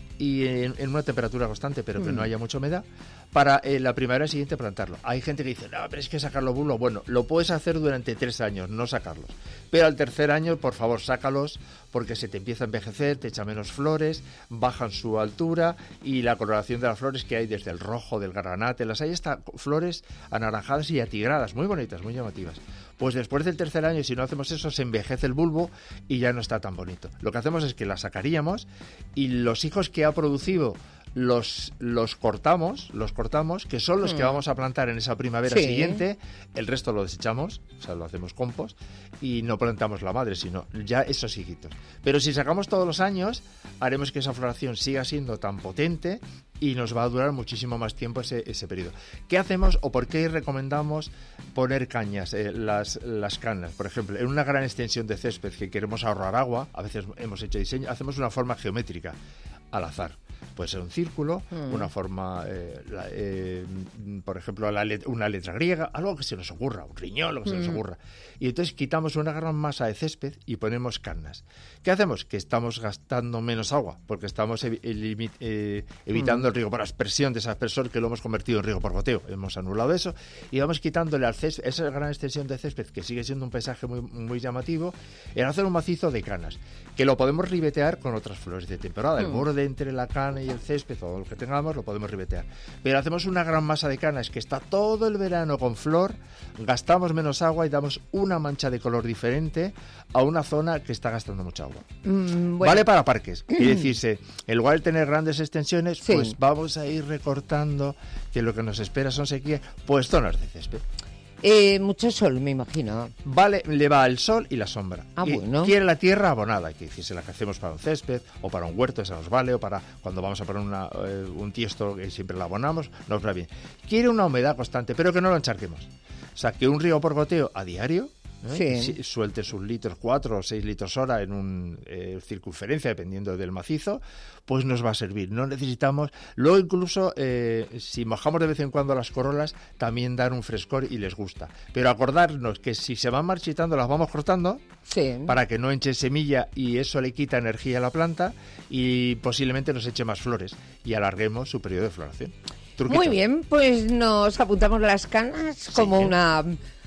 y en, en una temperatura constante, pero que Mm. no haya mucha humedad, para eh, la primavera siguiente plantarlo. Hay gente que dice, no, pero es que sacar los bulbos, bueno, lo puedes hacer durante tres años, no sacarlos. Pero al tercer año, por favor, sácalos, porque se te empieza a envejecer, te echa menos flores, bajan su altura, y la coloración de las flores que hay desde el rojo, del granate, las hay hasta flores anaranjadas y atigradas, muy bonitas, muy llamativas. Pues después del tercer año, si no hacemos eso, se envejece el bulbo y ya no está tan bonito. Lo que hacemos es que la sacaríamos y los hijos que ha producido los, los cortamos, los cortamos, que son los Mm. que vamos a plantar en esa primavera Sí. siguiente. El resto lo desechamos, o sea, lo hacemos compost y no plantamos la madre, sino ya esos hijitos. Pero si sacamos todos los años, haremos que esa floración siga siendo tan potente y nos va a durar muchísimo más tiempo ese, ese periodo. ¿Qué hacemos o por qué recomendamos poner cañas, eh, las, las canas? Por ejemplo, en una gran extensión de césped que queremos ahorrar agua, a veces hemos hecho diseño, hacemos una forma geométrica al azar. Puede ser un círculo, Mm. una forma, eh, la- eh, por ejemplo, la let- una letra griega, algo que se nos ocurra, un riñón, lo que se nos Mm. ocurra. Y entonces quitamos una gran masa de césped y ponemos canas. ¿Qué hacemos? Que estamos gastando menos agua, porque estamos evi- elimi- eh, evitando Mm. el riego por aspersión de ese aspersor que lo hemos convertido en riego por goteo. Hemos anulado eso y vamos quitándole al césped, esa gran extensión de césped que sigue siendo un paisaje muy, muy llamativo, en hacer un macizo de canas, que lo podemos ribetear con otras flores de temporada. El Mm. borde entre la cana y el césped o lo que tengamos lo podemos ribetear. Pero hacemos una gran masa de canas que está todo el verano con flor, gastamos menos agua y damos una mancha de color diferente a una zona que está gastando mucha agua. Mm, bueno. Vale para parques. Quiere decirse, en lugar de tener grandes extensiones, Sí. pues vamos a ir recortando, que lo que nos espera son sequías, pues zonas de césped. Eh, mucho sol, me imagino. Vale, le va el sol y la sombra. Ah, Y bueno. quiere la tierra abonada, que decirse la que hacemos para un césped o para un huerto, esa nos vale, o para cuando vamos a poner una, eh, un tiesto que siempre la abonamos, nos va bien. Quiere una humedad constante, pero que no lo encharquemos. O sea, que un río por goteo a diario, ¿eh? Sí. Si- suelte sus litros, cuatro o seis litros hora en un eh, circunferencia, dependiendo del macizo, pues nos va a servir. No necesitamos. Luego, incluso, eh, si mojamos de vez en cuando las corolas, también dar un frescor y les gusta. Pero acordarnos que si se van marchitando, las vamos cortando Sí. para que no echen semilla y eso le quita energía a la planta y posiblemente nos eche más flores y alarguemos su periodo de floración. Truquito. Muy bien, pues nos apuntamos las canas como una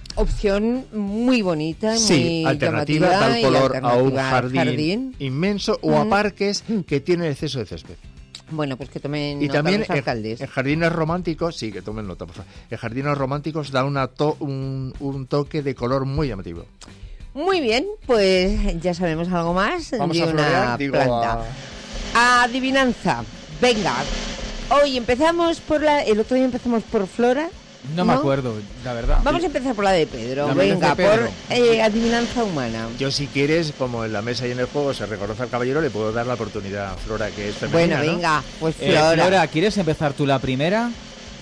opción muy bonita, Sí, muy alternativa, llamativa da el y color a un alternativa al jardín, inmenso o a Mm. parques que tienen exceso de césped. Bueno, pues que tomen Y nota también los en, alcaldes. en jardines románticos, sí, que tomen nota, por favor. En jardines románticos da una to- un, un toque de color muy llamativo. Muy bien, pues ya sabemos algo más Vamos de a una florear, digo, planta. Adivinanza, venga. Hoy empezamos por la... El otro día empezamos por Flora. No me acuerdo, la verdad. Vamos a empezar por la de Pedro. La de Venga, Pedro. por eh, adivinanza humana. Yo, si quieres, como en la mesa y en el juego se reconoce al caballero, le puedo dar la oportunidad a Flora, que es femenina, Bueno, ¿no? venga, pues Eh, Flora. Flora, ¿quieres empezar tú la primera?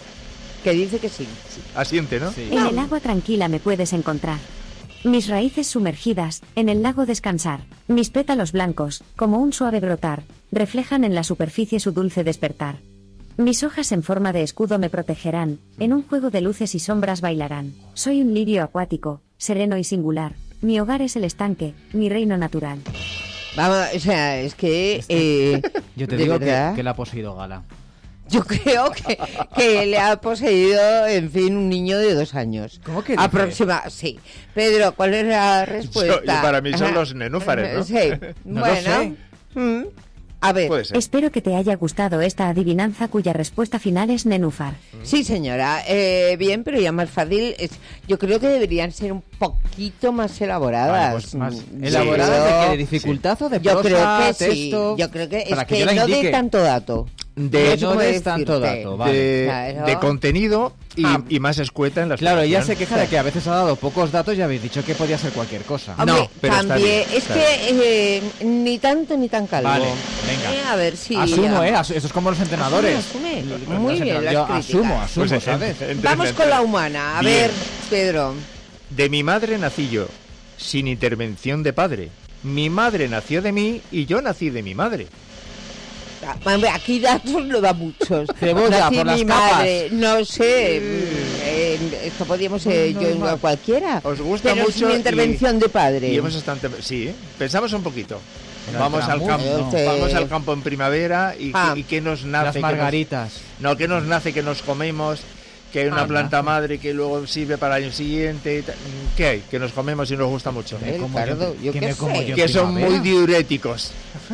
Que dice que sí. Asiente, ¿no? En el agua tranquila me puedes encontrar. Mis raíces sumergidas, en el lago descansar. Mis pétalos blancos, como un suave brotar, reflejan en la superficie su dulce despertar. Mis hojas en forma de escudo me protegerán, en un juego de luces y sombras bailarán. Soy un lirio acuático, sereno y singular. Mi hogar es el estanque, mi reino natural. Vamos, o sea, es que... eh, Yo te ¿de digo que, verdad? que la ha poseído Gala. Yo creo que, que le ha poseído, en fin, un niño de dos años. ¿Cómo que dice? Aproxima, sí. Pedro, ¿cuál es la respuesta? Yo- yo para mí son Ajá. los nenúfares, ¿no? Sí. No lo Bueno. sé. Mm. A ver. Puede ser. Espero que te haya gustado esta adivinanza cuya respuesta final es nenúfar. Sí, señora. Eh, bien, pero ya más fácil. Es, yo creo que deberían ser un poquito más elaboradas. Vale, pues más Mm, elaboradas yo- de qué, de dificultad o de Yo prosa, creo que texto. sí. Yo creo que Para es que que, yo la no de indique. tanto dato. De, sé no cómo des tanto decirte. dato, vale. de, Claro. de contenido y, Ah. y más escueta en las Claro, ella se explicaciones. queja de que a veces ha dado pocos datos y habéis dicho que podía ser cualquier cosa. Hombre, No, pero está también. bien, es está que eh, ni tanto ni tan calvo. Vale, venga. Eh, a ver si. Asumo, ya. ¿eh? Asu- Eso es como los entrenadores. Asume, asume. Los Muy bien, entrenadores. las Yo críticas. asumo, asumo, Pues, ¿sabes? en- Vamos entre- con la humana. A Bien. ver, Pedro. De mi madre nací yo, sin intervención de padre. Mi madre nació de mí y yo nací de mi madre. Ah, hombre, aquí datos no da muchos. Cebolla, Nací por las mi capas. madre, no sé. mm, eh, esto podríamos ser No, yo no, y no. cualquiera. Os gusta pero mucho sin intervención y- de padre. Y hemos estado ante- sí, ¿eh? Pensamos un poquito. Pero Vamos el al campo, tramuz, no. vamos al campo en primavera y, Ah. y qué nos nace. Las qué nos- margaritas. no, qué nos nace, que nos comemos, que hay una Ah, planta nace. madre que luego sirve para el año siguiente. y ta- ¿Qué hay? Que nos comemos y nos gusta mucho. Eh, como Cardo, yo- yo que qué me como sé. yo. Que son primavera. muy diuréticos.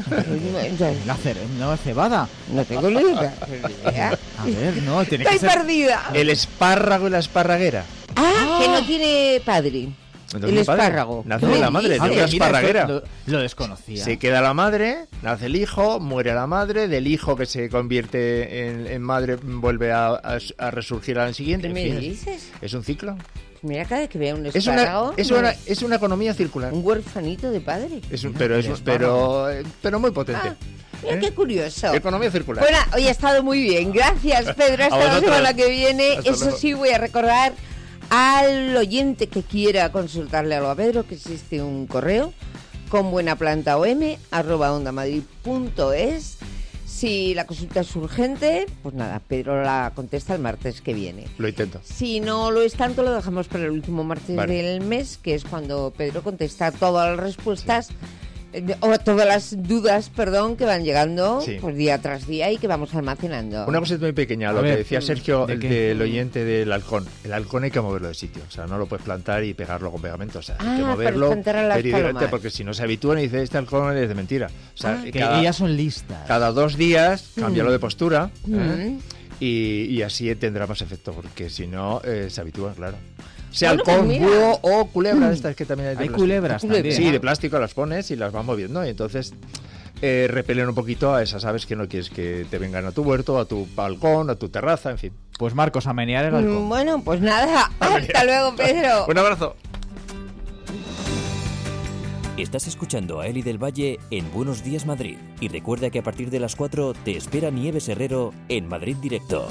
La cere- no, cebada. No tengo ni idea. A ver, no, tiene que Estoy ser... perdida. El espárrago y la esparraguera. Ah, que no tiene padre. Entonces, El mi padre espárrago. nace ¿Qué de la me madre, dices? de una Ah, mira, esparraguera. esto Lo, lo desconocía. Se queda la madre, nace el hijo, muere la madre, del hijo que se convierte en, en madre vuelve a, a- a resurgir al siguiente. ¿Qué en me fin. dices? Es un ciclo. Mira, cada vez que vea un Es una, espárrago, es me- una, es una economía circular. un huerfanito de padre. Es un- pero, es, pero, eh, pero muy potente. Ah, mira ¿Eh? qué curioso. Economía circular. Bueno, hoy ha estado muy bien. Gracias, Pedro. Hasta A la vosotros. semana que viene. Hasta Eso luego. sí, voy a recordar al oyente que quiera consultarle algo a Pedro que existe un correo con buenaplanta.om arroba ondamadrid.es. Si la consulta es urgente, pues nada, Pedro la contesta el martes que viene. Lo intento. Si no lo es tanto, lo dejamos para el último martes Vale. del mes, que es cuando Pedro contesta todas las respuestas eh, o todas las dudas, perdón, que van llegando Sí. pues día tras día y que vamos almacenando. Una cosita muy pequeña, A lo ver, que decía Sergio, ¿de el qué? del oyente del halcón. El halcón hay que moverlo de sitio, o sea, no lo puedes plantar y pegarlo con pegamento, o sea, hay Ah, que para moverlo espantar a las periódicamente, palomas. porque si no se habitúan y dicen, este halcón es de mentira. O sea, Ah. Que cada, ellas son listas. cada dos días cámbialo Mm. de postura Mm. ¿eh? y, y así tendrá más efecto, porque si no, eh, se habitúan, claro. Sea Bueno, pues halcón, mira. búho o culebra, estas que también hay de Hay plástico. culebras también. Sí, de plástico las pones y las vas moviendo y entonces eh, repelen un poquito a esas aves que no quieres que te vengan a tu huerto, a tu balcón, a tu terraza, en fin. Pues Marcos, a menear el halcón. Mm, Bueno, pues nada. Hasta luego, Pedro. Un abrazo. Estás escuchando a Eli del Valle en Buenos Días Madrid. Y recuerda que a partir de las cuatro te espera Nieves Herrero en Madrid Directo.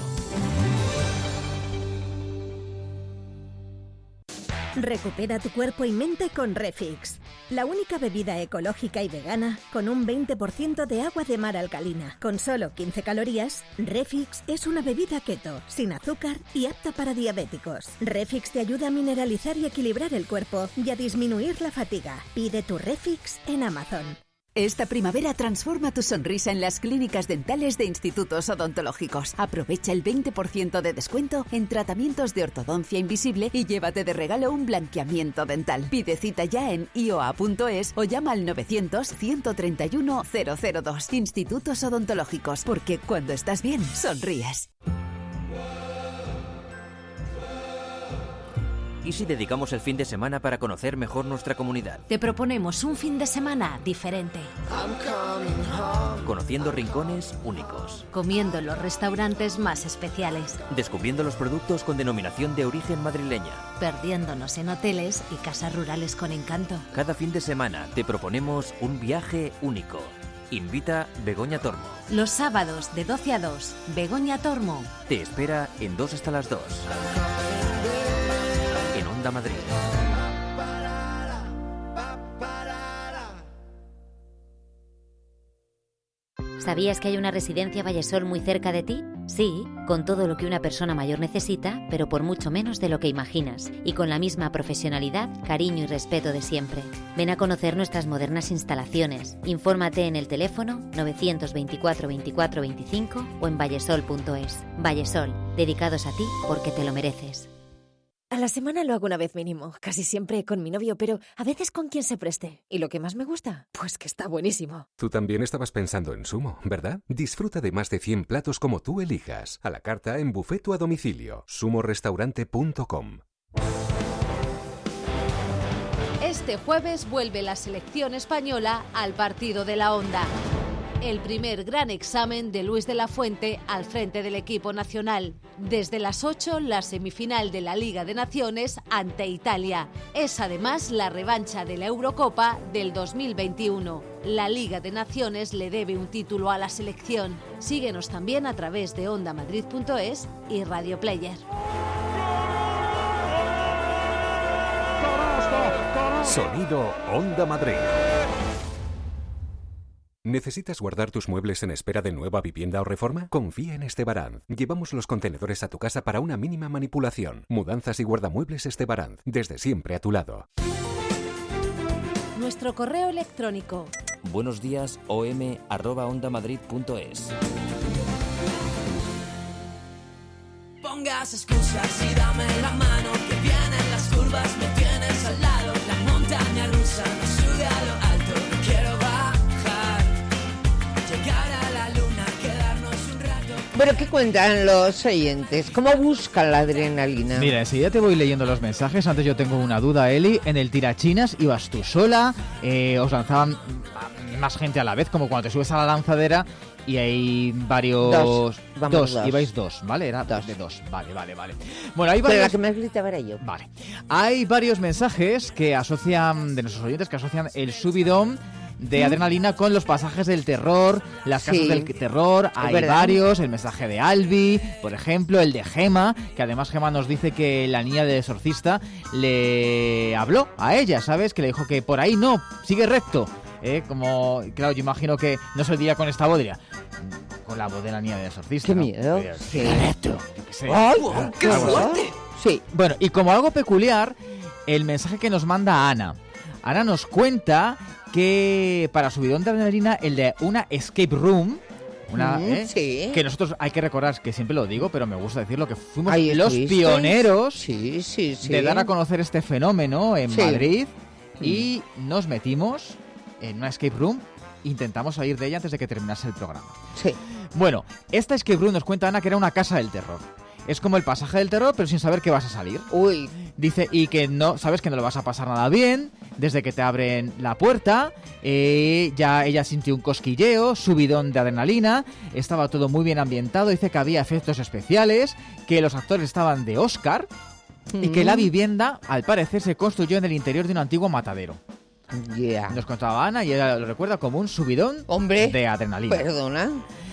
Recupera tu cuerpo y mente con Refix, la única bebida ecológica y vegana con un veinte por ciento de agua de mar alcalina. Con solo quince calorías, Refix es una bebida keto, sin azúcar y apta para diabéticos. Refix te ayuda a mineralizar y equilibrar el cuerpo y a disminuir la fatiga. Pide tu Refix en Amazon. Esta primavera transforma tu sonrisa en las clínicas dentales de Institutos Odontológicos. Aprovecha el veinte por ciento de descuento en tratamientos de ortodoncia invisible y llévate de regalo un blanqueamiento dental. Pide cita ya en i o a punto es o llama al novecientos, ciento treinta y uno, cero cero dos. Institutos Odontológicos, porque cuando estás bien, sonríes. ¿Y si dedicamos el fin de semana para conocer mejor nuestra comunidad? Te proponemos un fin de semana diferente, Conociendo rincones únicos, comiendo en los restaurantes más especiales, descubriendo los productos con denominación de origen madrileña. perdiéndonos en hoteles y casas rurales con encanto. Cada fin de semana te proponemos un viaje único. Invita Begoña Tormo. Los sábados de doce a dos, Begoña Tormo. Te espera en dos hasta las dos. En Onda Madrid. ¿Sabías que hay una residencia Vallesol muy cerca de ti? Sí, con todo lo que una persona mayor necesita, pero por mucho menos de lo que imaginas, y con la misma profesionalidad, cariño y respeto de siempre. Ven a conocer nuestras modernas instalaciones. Infórmate en el teléfono novecientos veinticuatro veinticuatro veinticinco o en vallesol punto es. Vallesol, dedicados a ti porque te lo mereces. A la semana lo hago una vez mínimo, casi siempre con mi novio, pero a veces con quien se preste. ¿Y lo que más me gusta? Pues que está buenísimo. Tú también estabas pensando en Sumo, ¿verdad? Disfruta de más de cien platos como tú elijas, a la carta, en buffet o a domicilio. sumo restaurante punto com. Este jueves vuelve la selección española al partido de la Onda. El primer gran examen de Luis de la Fuente al frente del equipo nacional. Desde las ocho, la semifinal de la Liga de Naciones ante Italia. Es además la revancha de la Eurocopa del dos mil veintiuno. La Liga de Naciones le debe un título a la selección. Síguenos también a través de onda madrid punto es y Radio Player. Sonido Onda Madrid. ¿Necesitas guardar tus muebles en espera de nueva vivienda o reforma? Confía en Estebaranz. Llevamos los contenedores a tu casa para una mínima manipulación. Mudanzas y guardamuebles Estebaranz. Desde siempre a tu lado. Nuestro correo electrónico. Buenos días, om arroba ondamadrid punto es. Pongas excusas y dame la mano, que vienen las curvas, me tienes al lado. La montaña rusa nos sube a lo alto, no quiero bajar, llegar a la luna, quedarnos un rato. Bueno, ¿qué cuentan los oyentes? ¿Cómo buscan la adrenalina? Mira, enseguida te voy leyendo los mensajes. Antes yo tengo una duda, Eli. En el tirachinas ibas tú sola, eh, os lanzaban más gente a la vez, como cuando te subes a la lanzadera y hay varios... Dos, vamos dos. dos. Ibais dos, ¿vale? Era dos. de dos, vale, vale, vale. Bueno, hay Pero varios... la que me gritaba era yo. Vale. Hay varios mensajes que asocian, de nuestros oyentes, que asocian el subidón de adrenalina con los pasajes del terror, las casas Sí. del terror. Hay verdad. varios, el mensaje de Albi, por ejemplo, el de Gema, que además Gema nos dice que la niña del exorcista le habló a ella, ¿sabes? Que le dijo que por ahí no, sigue recto. ¿Eh? Como, claro, yo imagino que no se lo diría con esta voz, diría con la voz de la niña del exorcista. Qué ¿no? miedo. Diría, Sí. "Sigue recto", yo qué sé. ¡Ay, Ah, qué algo así. fuerte! Sí. Bueno, y como algo peculiar, el mensaje que nos manda Ana. Ana nos cuenta que para subidón de adrenalina, el de una escape room, una, Mm, ¿eh? sí. que nosotros, hay que recordar, que siempre lo digo, pero me gusta decirlo, que fuimos Ahí los estuvisteis. pioneros Sí, sí, sí. de dar a conocer este fenómeno en Sí. Madrid y nos metimos en una escape room. Intentamos salir de ella antes de que terminase el programa. Sí. Bueno, esta escape room nos cuenta Ana que era una casa del terror. Es como el pasaje del terror, pero sin saber que vas a salir. Uy. Dice, y que no, sabes que no lo vas a pasar nada bien, desde que te abren la puerta, eh, ya ella sintió un cosquilleo, subidón de adrenalina, estaba todo muy bien ambientado, dice que había efectos especiales, que los actores estaban de Oscar, y que la vivienda, al parecer, se construyó en el interior de un antiguo matadero. Yeah. Nos contaba Ana y ella lo recuerda como un subidón Hombre, de adrenalina. Perdona.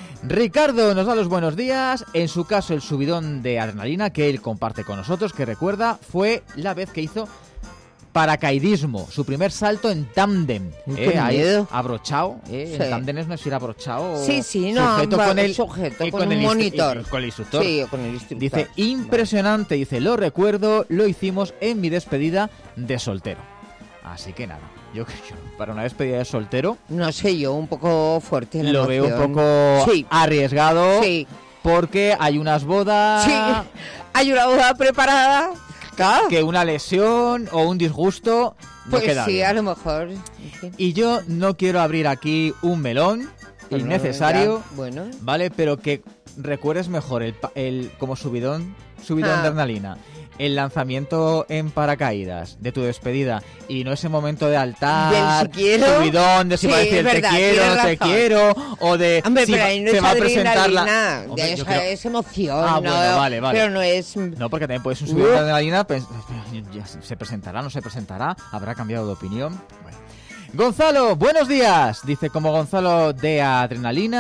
Ricardo nos da los buenos días. En su caso, el subidón de adrenalina que él comparte con nosotros, que recuerda, fue la vez que hizo paracaidismo, su primer salto en tándem. Qué Eh, ahí, miedo. abrochado. Eh, Sí. En tándem es no es ir abrochado. o Sí, sí, no, sujeto va- con el, sujeto y con un el instru- monitor. y con el instructor. Sí, o con el instructor. Dice, impresionante, dice, lo recuerdo, lo hicimos en mi despedida de soltero. Así que nada, yo, yo para una despedida de soltero No sé yo, un poco fuerte la lo veo un emoción. poco Sí. arriesgado. Sí. Porque hay unas bodas. Sí, hay una boda preparada. Claro. Que una lesión o un disgusto no Pues queda sí, bien. a lo mejor. Sí. Y yo no quiero abrir aquí un melón Bueno, innecesario, ya, bueno. ¿vale? Pero que recuerdes mejor el, pa- el como subidón, subidón Ah. de adrenalina, el lanzamiento en paracaídas de tu despedida y no ese momento de altar, Del si quiero. subidón de si Sí, va a decir es verdad, te quiero, tienes no te razón. quiero, o de Hombre, si pero va- ahí no se es va a presentar la... adrenalina, Hombre, es, yo creo- es emoción, Ah, ¿no? bueno, vale, vale. Pero no es... No, porque también puede ser un subidón de adrenalina, pues, ya se presentará, no se presentará, habrá cambiado de opinión. Bueno. Gonzalo, buenos días. Dice, como Gonzalo de adrenalina,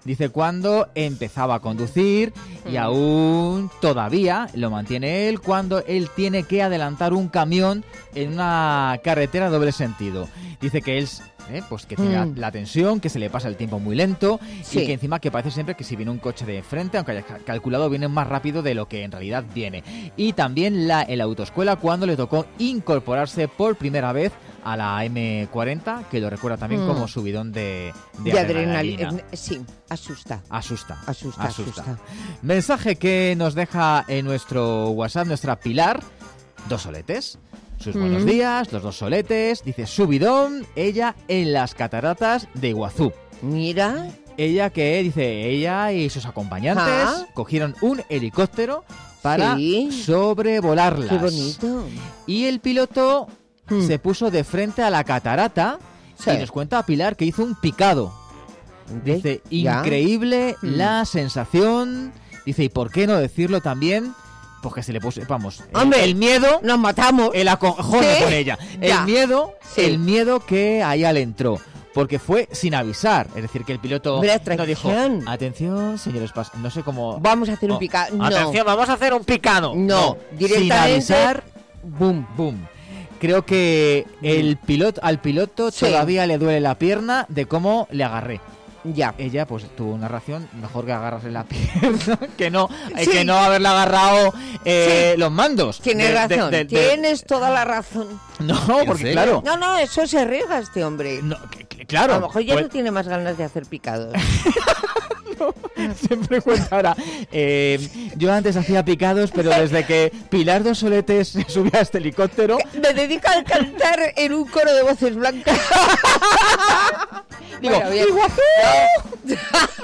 Dice cuando empezaba a conducir y aún todavía lo mantiene él cuando él tiene que adelantar un camión en una carretera doble sentido. Dice que él... ¿Eh? Pues que tiene mm. la tensión, que se le pasa el tiempo muy lento sí. y que encima que parece siempre que si viene un coche de frente, aunque haya calculado, viene más rápido de lo que en realidad viene. Y también la, en la autoescuela cuando le tocó incorporarse por primera vez a la eme cuarenta, que lo recuerda también mm. como subidón de, de, de adrenalina. adrenalina. Sí, asusta. Asusta. Asusta, asusta. asusta. Mensaje que nos deja en nuestro WhatsApp nuestra Pilar, dos soletes. Sus buenos mm. días, los dos soletes. Dice, subidón, ella en las cataratas de Iguazú. Mira. Ella que, dice, ella y sus acompañantes ¿Ah? cogieron un helicóptero para sí. sobrevolarlas. Qué bonito. Y el piloto mm. se puso de frente a la catarata sí. y nos cuenta a Pilar que hizo un picado. Dice, ¿Ya? increíble mm. la sensación. Dice, ¿y por qué no decirlo también? Porque se le puso, vamos, Hombre, el, el miedo, nos matamos, el acojone por ella, ya. el miedo, sí. el miedo que a ella le entró, porque fue sin avisar, es decir, que el piloto no dijo, atención, señores, no sé cómo, vamos a hacer oh, un picado, no. atención, vamos a hacer un picado, no, no. directamente, sin avisar, boom, boom. Creo que el piloto, al piloto sí. todavía le duele la pierna de cómo le agarré. Ya. Ella pues tuvo una reacción mejor que agarrarse la pierna que no sí. que no haberle agarrado eh, sí. los mandos. Tienes de, razón, de, de, tienes de... toda la razón. No, porque claro. No, no, eso se arriesga este hombre. No, que, que, claro. A lo mejor ya pues... no tiene más ganas de hacer picados. No, siempre cuenta ahora. Eh, yo antes hacía picados, pero desde que Pilar Dos Soletes se subió a este helicóptero. Me dedico a cantar en un coro de voces blancas. Digo, bueno, bien. ¡Iguazú!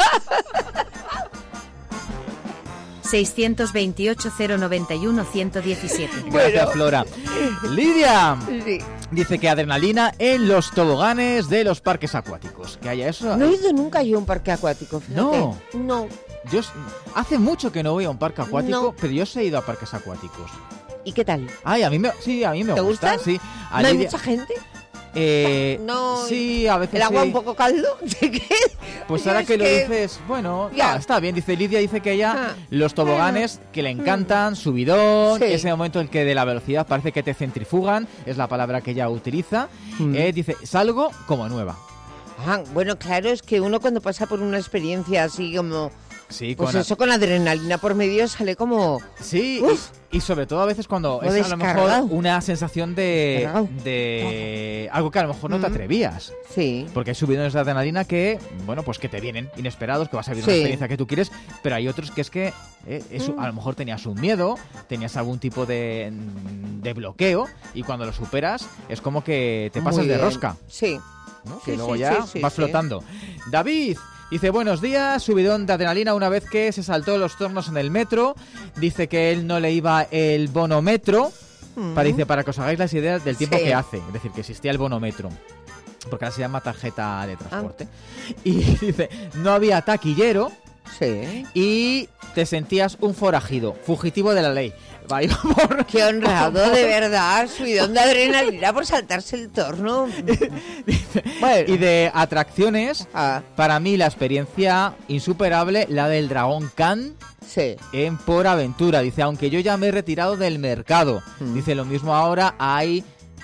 seiscientos veintiocho cero noventa y uno ciento diecisiete. Gracias, bueno. Flora. Lidia sí. dice que adrenalina en los toboganes de los parques acuáticos. Que haya eso. No he ido nunca yo a un parque acuático, fíjate. No. No. Yo hace mucho que no voy a un parque acuático, no. pero yo sí he ido a parques acuáticos. ¿Y qué tal? Ay, a mí me, sí, a mí me ¿Te gusta. gustan? Sí. ¿No hay mucha gente? Eh, no, sí, a veces ¿el agua sí. un poco caldo? ¿Qué? Pues ahora que, que lo dices, bueno, ya. No, está bien. Dice Lidia, dice que ella ah. los toboganes que le encantan, subidón, sí. ese momento en que de la velocidad parece que te centrifugan, es la palabra que ella utiliza. Mm. Eh, dice, salgo como nueva. Ah, bueno, claro, es que uno cuando pasa por una experiencia así como... Sí, pues con eso con adrenalina por medio sale como... Sí, y, y sobre todo a veces cuando es a lo mejor una sensación de, de algo que a lo mejor no te atrevías. Sí. Porque hay subidones de adrenalina que, bueno, pues que te vienen inesperados, que vas a vivir sí. una experiencia que tú quieres, pero hay otros que es que eh, eso, mm. a lo mejor tenías un miedo, tenías algún tipo de, de bloqueo y cuando lo superas es como que te pasas de rosca. Sí. ¿No? Sí, que luego sí, ya sí, vas sí. flotando. David dice, buenos días, subidón de adrenalina una vez que se saltó los tornos en el metro. Dice que él no le iba el bonometro. Mm. Para, dice, para que os hagáis las ideas del tiempo sí. que hace. Es decir, que existía el bonometro. Porque ahora se llama tarjeta de transporte. Ah. Y dice, no había taquillero. Sí. Y te sentías un forajido, fugitivo de la ley. Va, iba por... Qué honrado, de verdad, subidón de adrenalina por saltarse el torno. Bueno. Y de atracciones, ah. para mí la experiencia insuperable, la del Dragón Khan. Sí. En Por Aventura. Dice, aunque yo ya me he retirado del mercado. Mm. Dice, lo mismo ahora hay...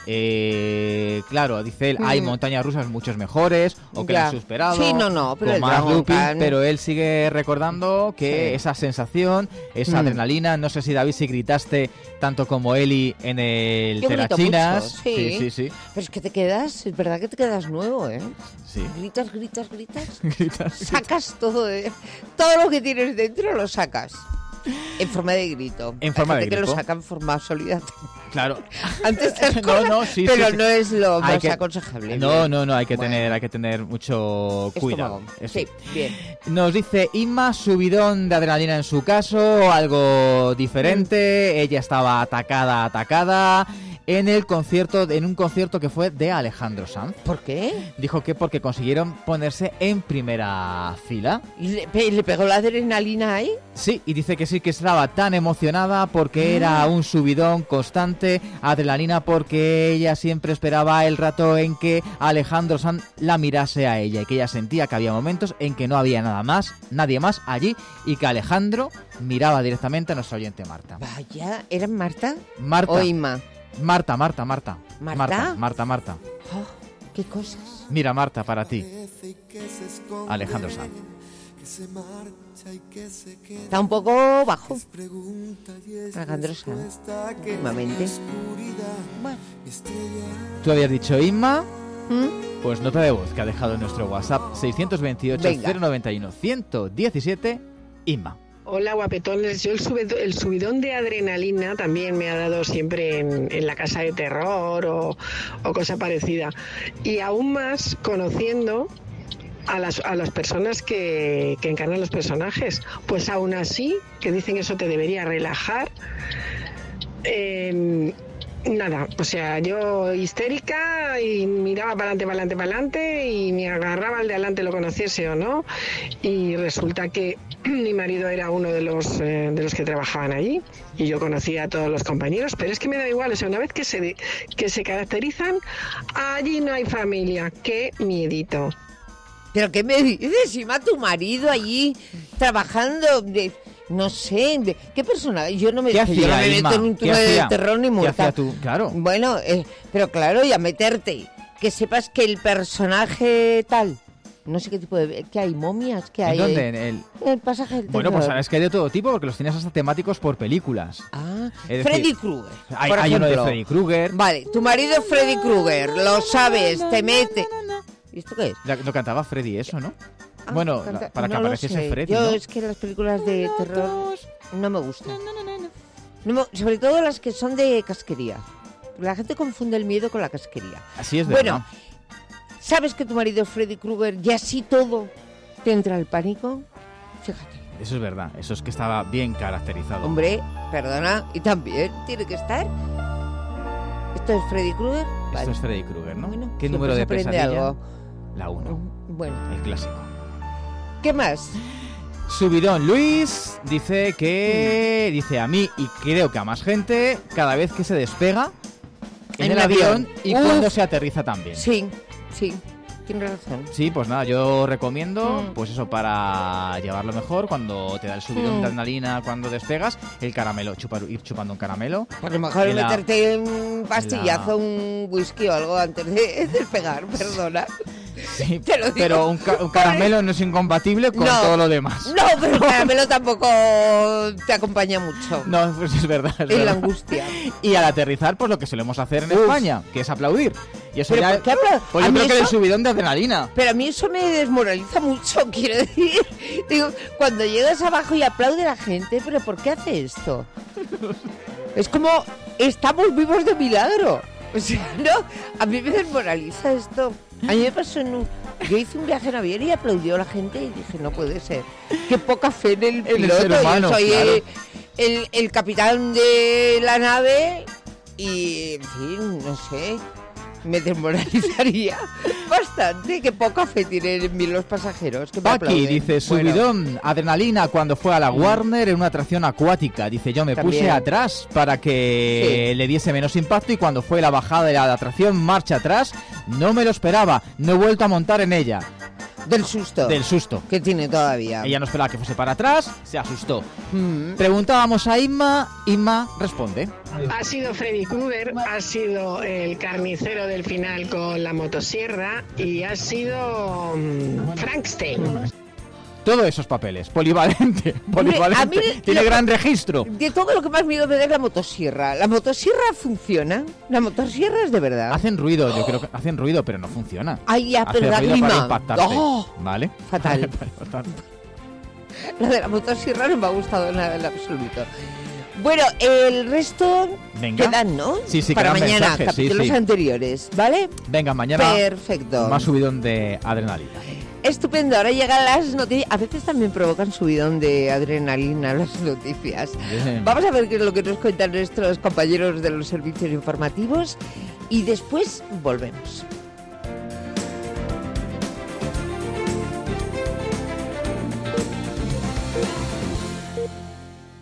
Eh, claro, dice él, mm. hay montañas rusas muchos mejores o que ya. las han superado. Sí, no, no, pero, el más looping, Khan... pero él sigue recordando que sí. esa sensación, esa mm. adrenalina, no sé si David si gritaste tanto como Eli en el Yo Terachinas. Sí. sí, sí, sí. Pero es que te quedas, es verdad que te quedas nuevo, ¿eh? Sí. Gritas, gritas, gritas. gritas sacas todo, de, todo lo que tienes dentro lo sacas. En forma de grito. En forma Hay de gente grito. que lo saca en forma sólida. Claro. Antes te no, no, sí, pero sí, sí. no es lo hay más que... aconsejable. No, bien. no, no, hay que bueno. tener, hay que tener mucho cuidado. Sí, bien. Nos dice Inma, subidón de adrenalina en su caso, algo diferente. Mm. Ella estaba atacada, atacada. en el concierto, en un concierto que fue de Alejandro Sanz. ¿Por qué? Dijo que porque consiguieron ponerse en primera fila. ¿Y le, pe- le pegó la adrenalina ahí? Sí, y dice que sí, que estaba tan emocionada porque era un subidón constante, adrenalina, porque ella siempre esperaba el rato en que Alejandro Sanz la mirase a ella y que ella sentía que había momentos en que no había nada más, nadie más allí y que Alejandro miraba directamente a nuestra oyente Marta. Vaya, ¿eran Marta? Marta. ¿O Inma? Marta, Marta, Marta. ¿Marta? Marta, Marta, Marta. Oh, qué cosas. Mira, Marta, para ti. Alejandro Sanz. Está un poco bajo. Alejandro Sanz, últimamente. Bueno. Tú habías dicho Inma, ¿Mm? pues nota de voz que ha dejado en nuestro WhatsApp seiscientos veintiocho, cero noventa y uno, ciento diecisiete, Inma. Hola guapetones, yo el, subid- el subidón de adrenalina también me ha dado siempre en, en la casa de terror o, o cosa parecida. Y aún más conociendo a las, a las personas que, que encarnan los personajes. Pues aún así, que dicen eso te debería relajar. Eh, Nada, o sea, yo histérica y miraba para adelante, para adelante, para adelante y me agarraba al de adelante, lo conociese o no. Y resulta que mi marido era uno de los eh, de los que trabajaban allí y yo conocía a todos los compañeros, pero es que me da igual, o sea, una vez que se, que se caracterizan, allí no hay familia. ¡Qué miedito! ¿Pero qué me dices? Ima, tu marido allí trabajando de... No sé, de, ¿qué persona? Yo no me, ¿Qué yo hacía, no me meto Inma? en un ¿Qué túnel de hacía? terror ni ¿Qué muerta. hacía tú? Claro. Bueno, eh, pero claro, y a meterte. Que sepas que el personaje tal... No sé qué tipo de... ¿Qué hay? ¿Momias? ¿Qué ¿En hay? dónde? En el... El pasaje del Bueno, terror. pues sabes que hay de todo tipo porque los tienes hasta temáticos por películas. Ah, Es Freddy decir, Krueger. Hay, por hay uno de ejemplo. Freddy Krueger. Vale, tu marido es Freddy Krueger, lo sabes, te mete... ¿Y esto qué es? Ya- No cantaba Freddy eso, ¿no? Ah, bueno, canta- para que no lo apareciese sé. Freddy, Yo ¿no? es que las películas de terror no me gustan. No me- sobre todo las que son de casquería. La gente confunde el miedo con la casquería. Así es, Bueno, verdad. ¿sabes que tu marido es Freddy Krueger y así todo te entra el pánico? Fíjate. Eso es verdad. Eso es que estaba bien caracterizado. Hombre, perdona, y también tiene que estar. ¿Esto es Freddy Krueger? Esto es Freddy Krueger, ¿no? Bueno, ¿Qué siempre número se de aprende pesadilla? algo. La uno. Bueno, El clásico. ¿qué más? Subidón Luis dice que dice a mí y creo que a más gente cada vez que se despega en, En el el avión, avión. y Uf. cuando se aterriza también. Sí, sí, tienes razón. Sí, pues nada, yo recomiendo, Mm. pues eso, para llevarlo mejor, cuando te da el subidón Mm. de adrenalina cuando despegas, el caramelo, chupar, ir chupando un caramelo. A lo mejor En la- meterte un pastillazo, la- un whisky o algo antes de despegar, perdona. Sí, Te lo digo. pero un, ca- un caramelo no es incompatible con No. todo lo demás. No, pero el caramelo tampoco te acompaña mucho. No, pues es verdad. Es En la verdad. angustia. Y al aterrizar, pues lo que solemos hacer en Uf. España, que es aplaudir. Y eso ¿Pero ya. por qué apla- Pues a yo mí creo que eso- el subidón de adrenalina. Pero a mí eso me desmoraliza mucho, quiero decir. Digo, cuando llegas abajo y aplaude la gente, ¿pero por qué hace esto? Es como, estamos vivos de milagro. O sea, no, a mí me desmoraliza esto. A mí me pasó en un... Yo hice un viaje en avión y aplaudió la gente y dije, no puede ser. Qué poca fe en el En el piloto. ser humano, Yo soy claro. el, el, el capitán de la nave y, en fin, no sé, me desmoralizaría bastante. Qué poca fe tienen en mí los pasajeros que me Paqui aplauden. dice, Bueno, subidón, adrenalina cuando fue a la Warner en una atracción acuática. Dice, yo me También. puse atrás para que le diese menos impacto y cuando fue la bajada de la atracción marcha atrás, no me lo esperaba. No he vuelto a montar en ella. Del susto. Del susto. Que tiene todavía. Ella no esperaba que fuese para atrás, se asustó. Mm. Preguntábamos a Inma, Inma responde. Ha sido Freddy Krueger, ha sido el carnicero del final con la motosierra y ha sido mm, Frankenstein. Todos esos papeles, polivalente, polivalente. a mí Tiene lo- gran registro. De todo lo que más miedo me da es la motosierra. ¿La motosierra funciona? ¿La motosierra es de verdad? Hacen ruido, yo creo que hacen ruido, pero no funciona. Ay, ya, Hace pero da ruido grima. para impactarte. ¡Oh! ¿Vale? Fatal. Para impactarte. La de la motosierra no me ha gustado nada en absoluto. Bueno, el resto Venga. quedan, ¿no? Sí, sí, Para quedan mañana, mensajes, sí, capítulos sí. anteriores, ¿vale? Venga, mañana Perfecto. más subidón de adrenalina. Estupendo, ahora llegan las noticias. A veces también provocan subidón de adrenalina las noticias. Bien. Vamos a ver qué es lo que nos cuentan nuestros compañeros de los servicios informativos y después volvemos.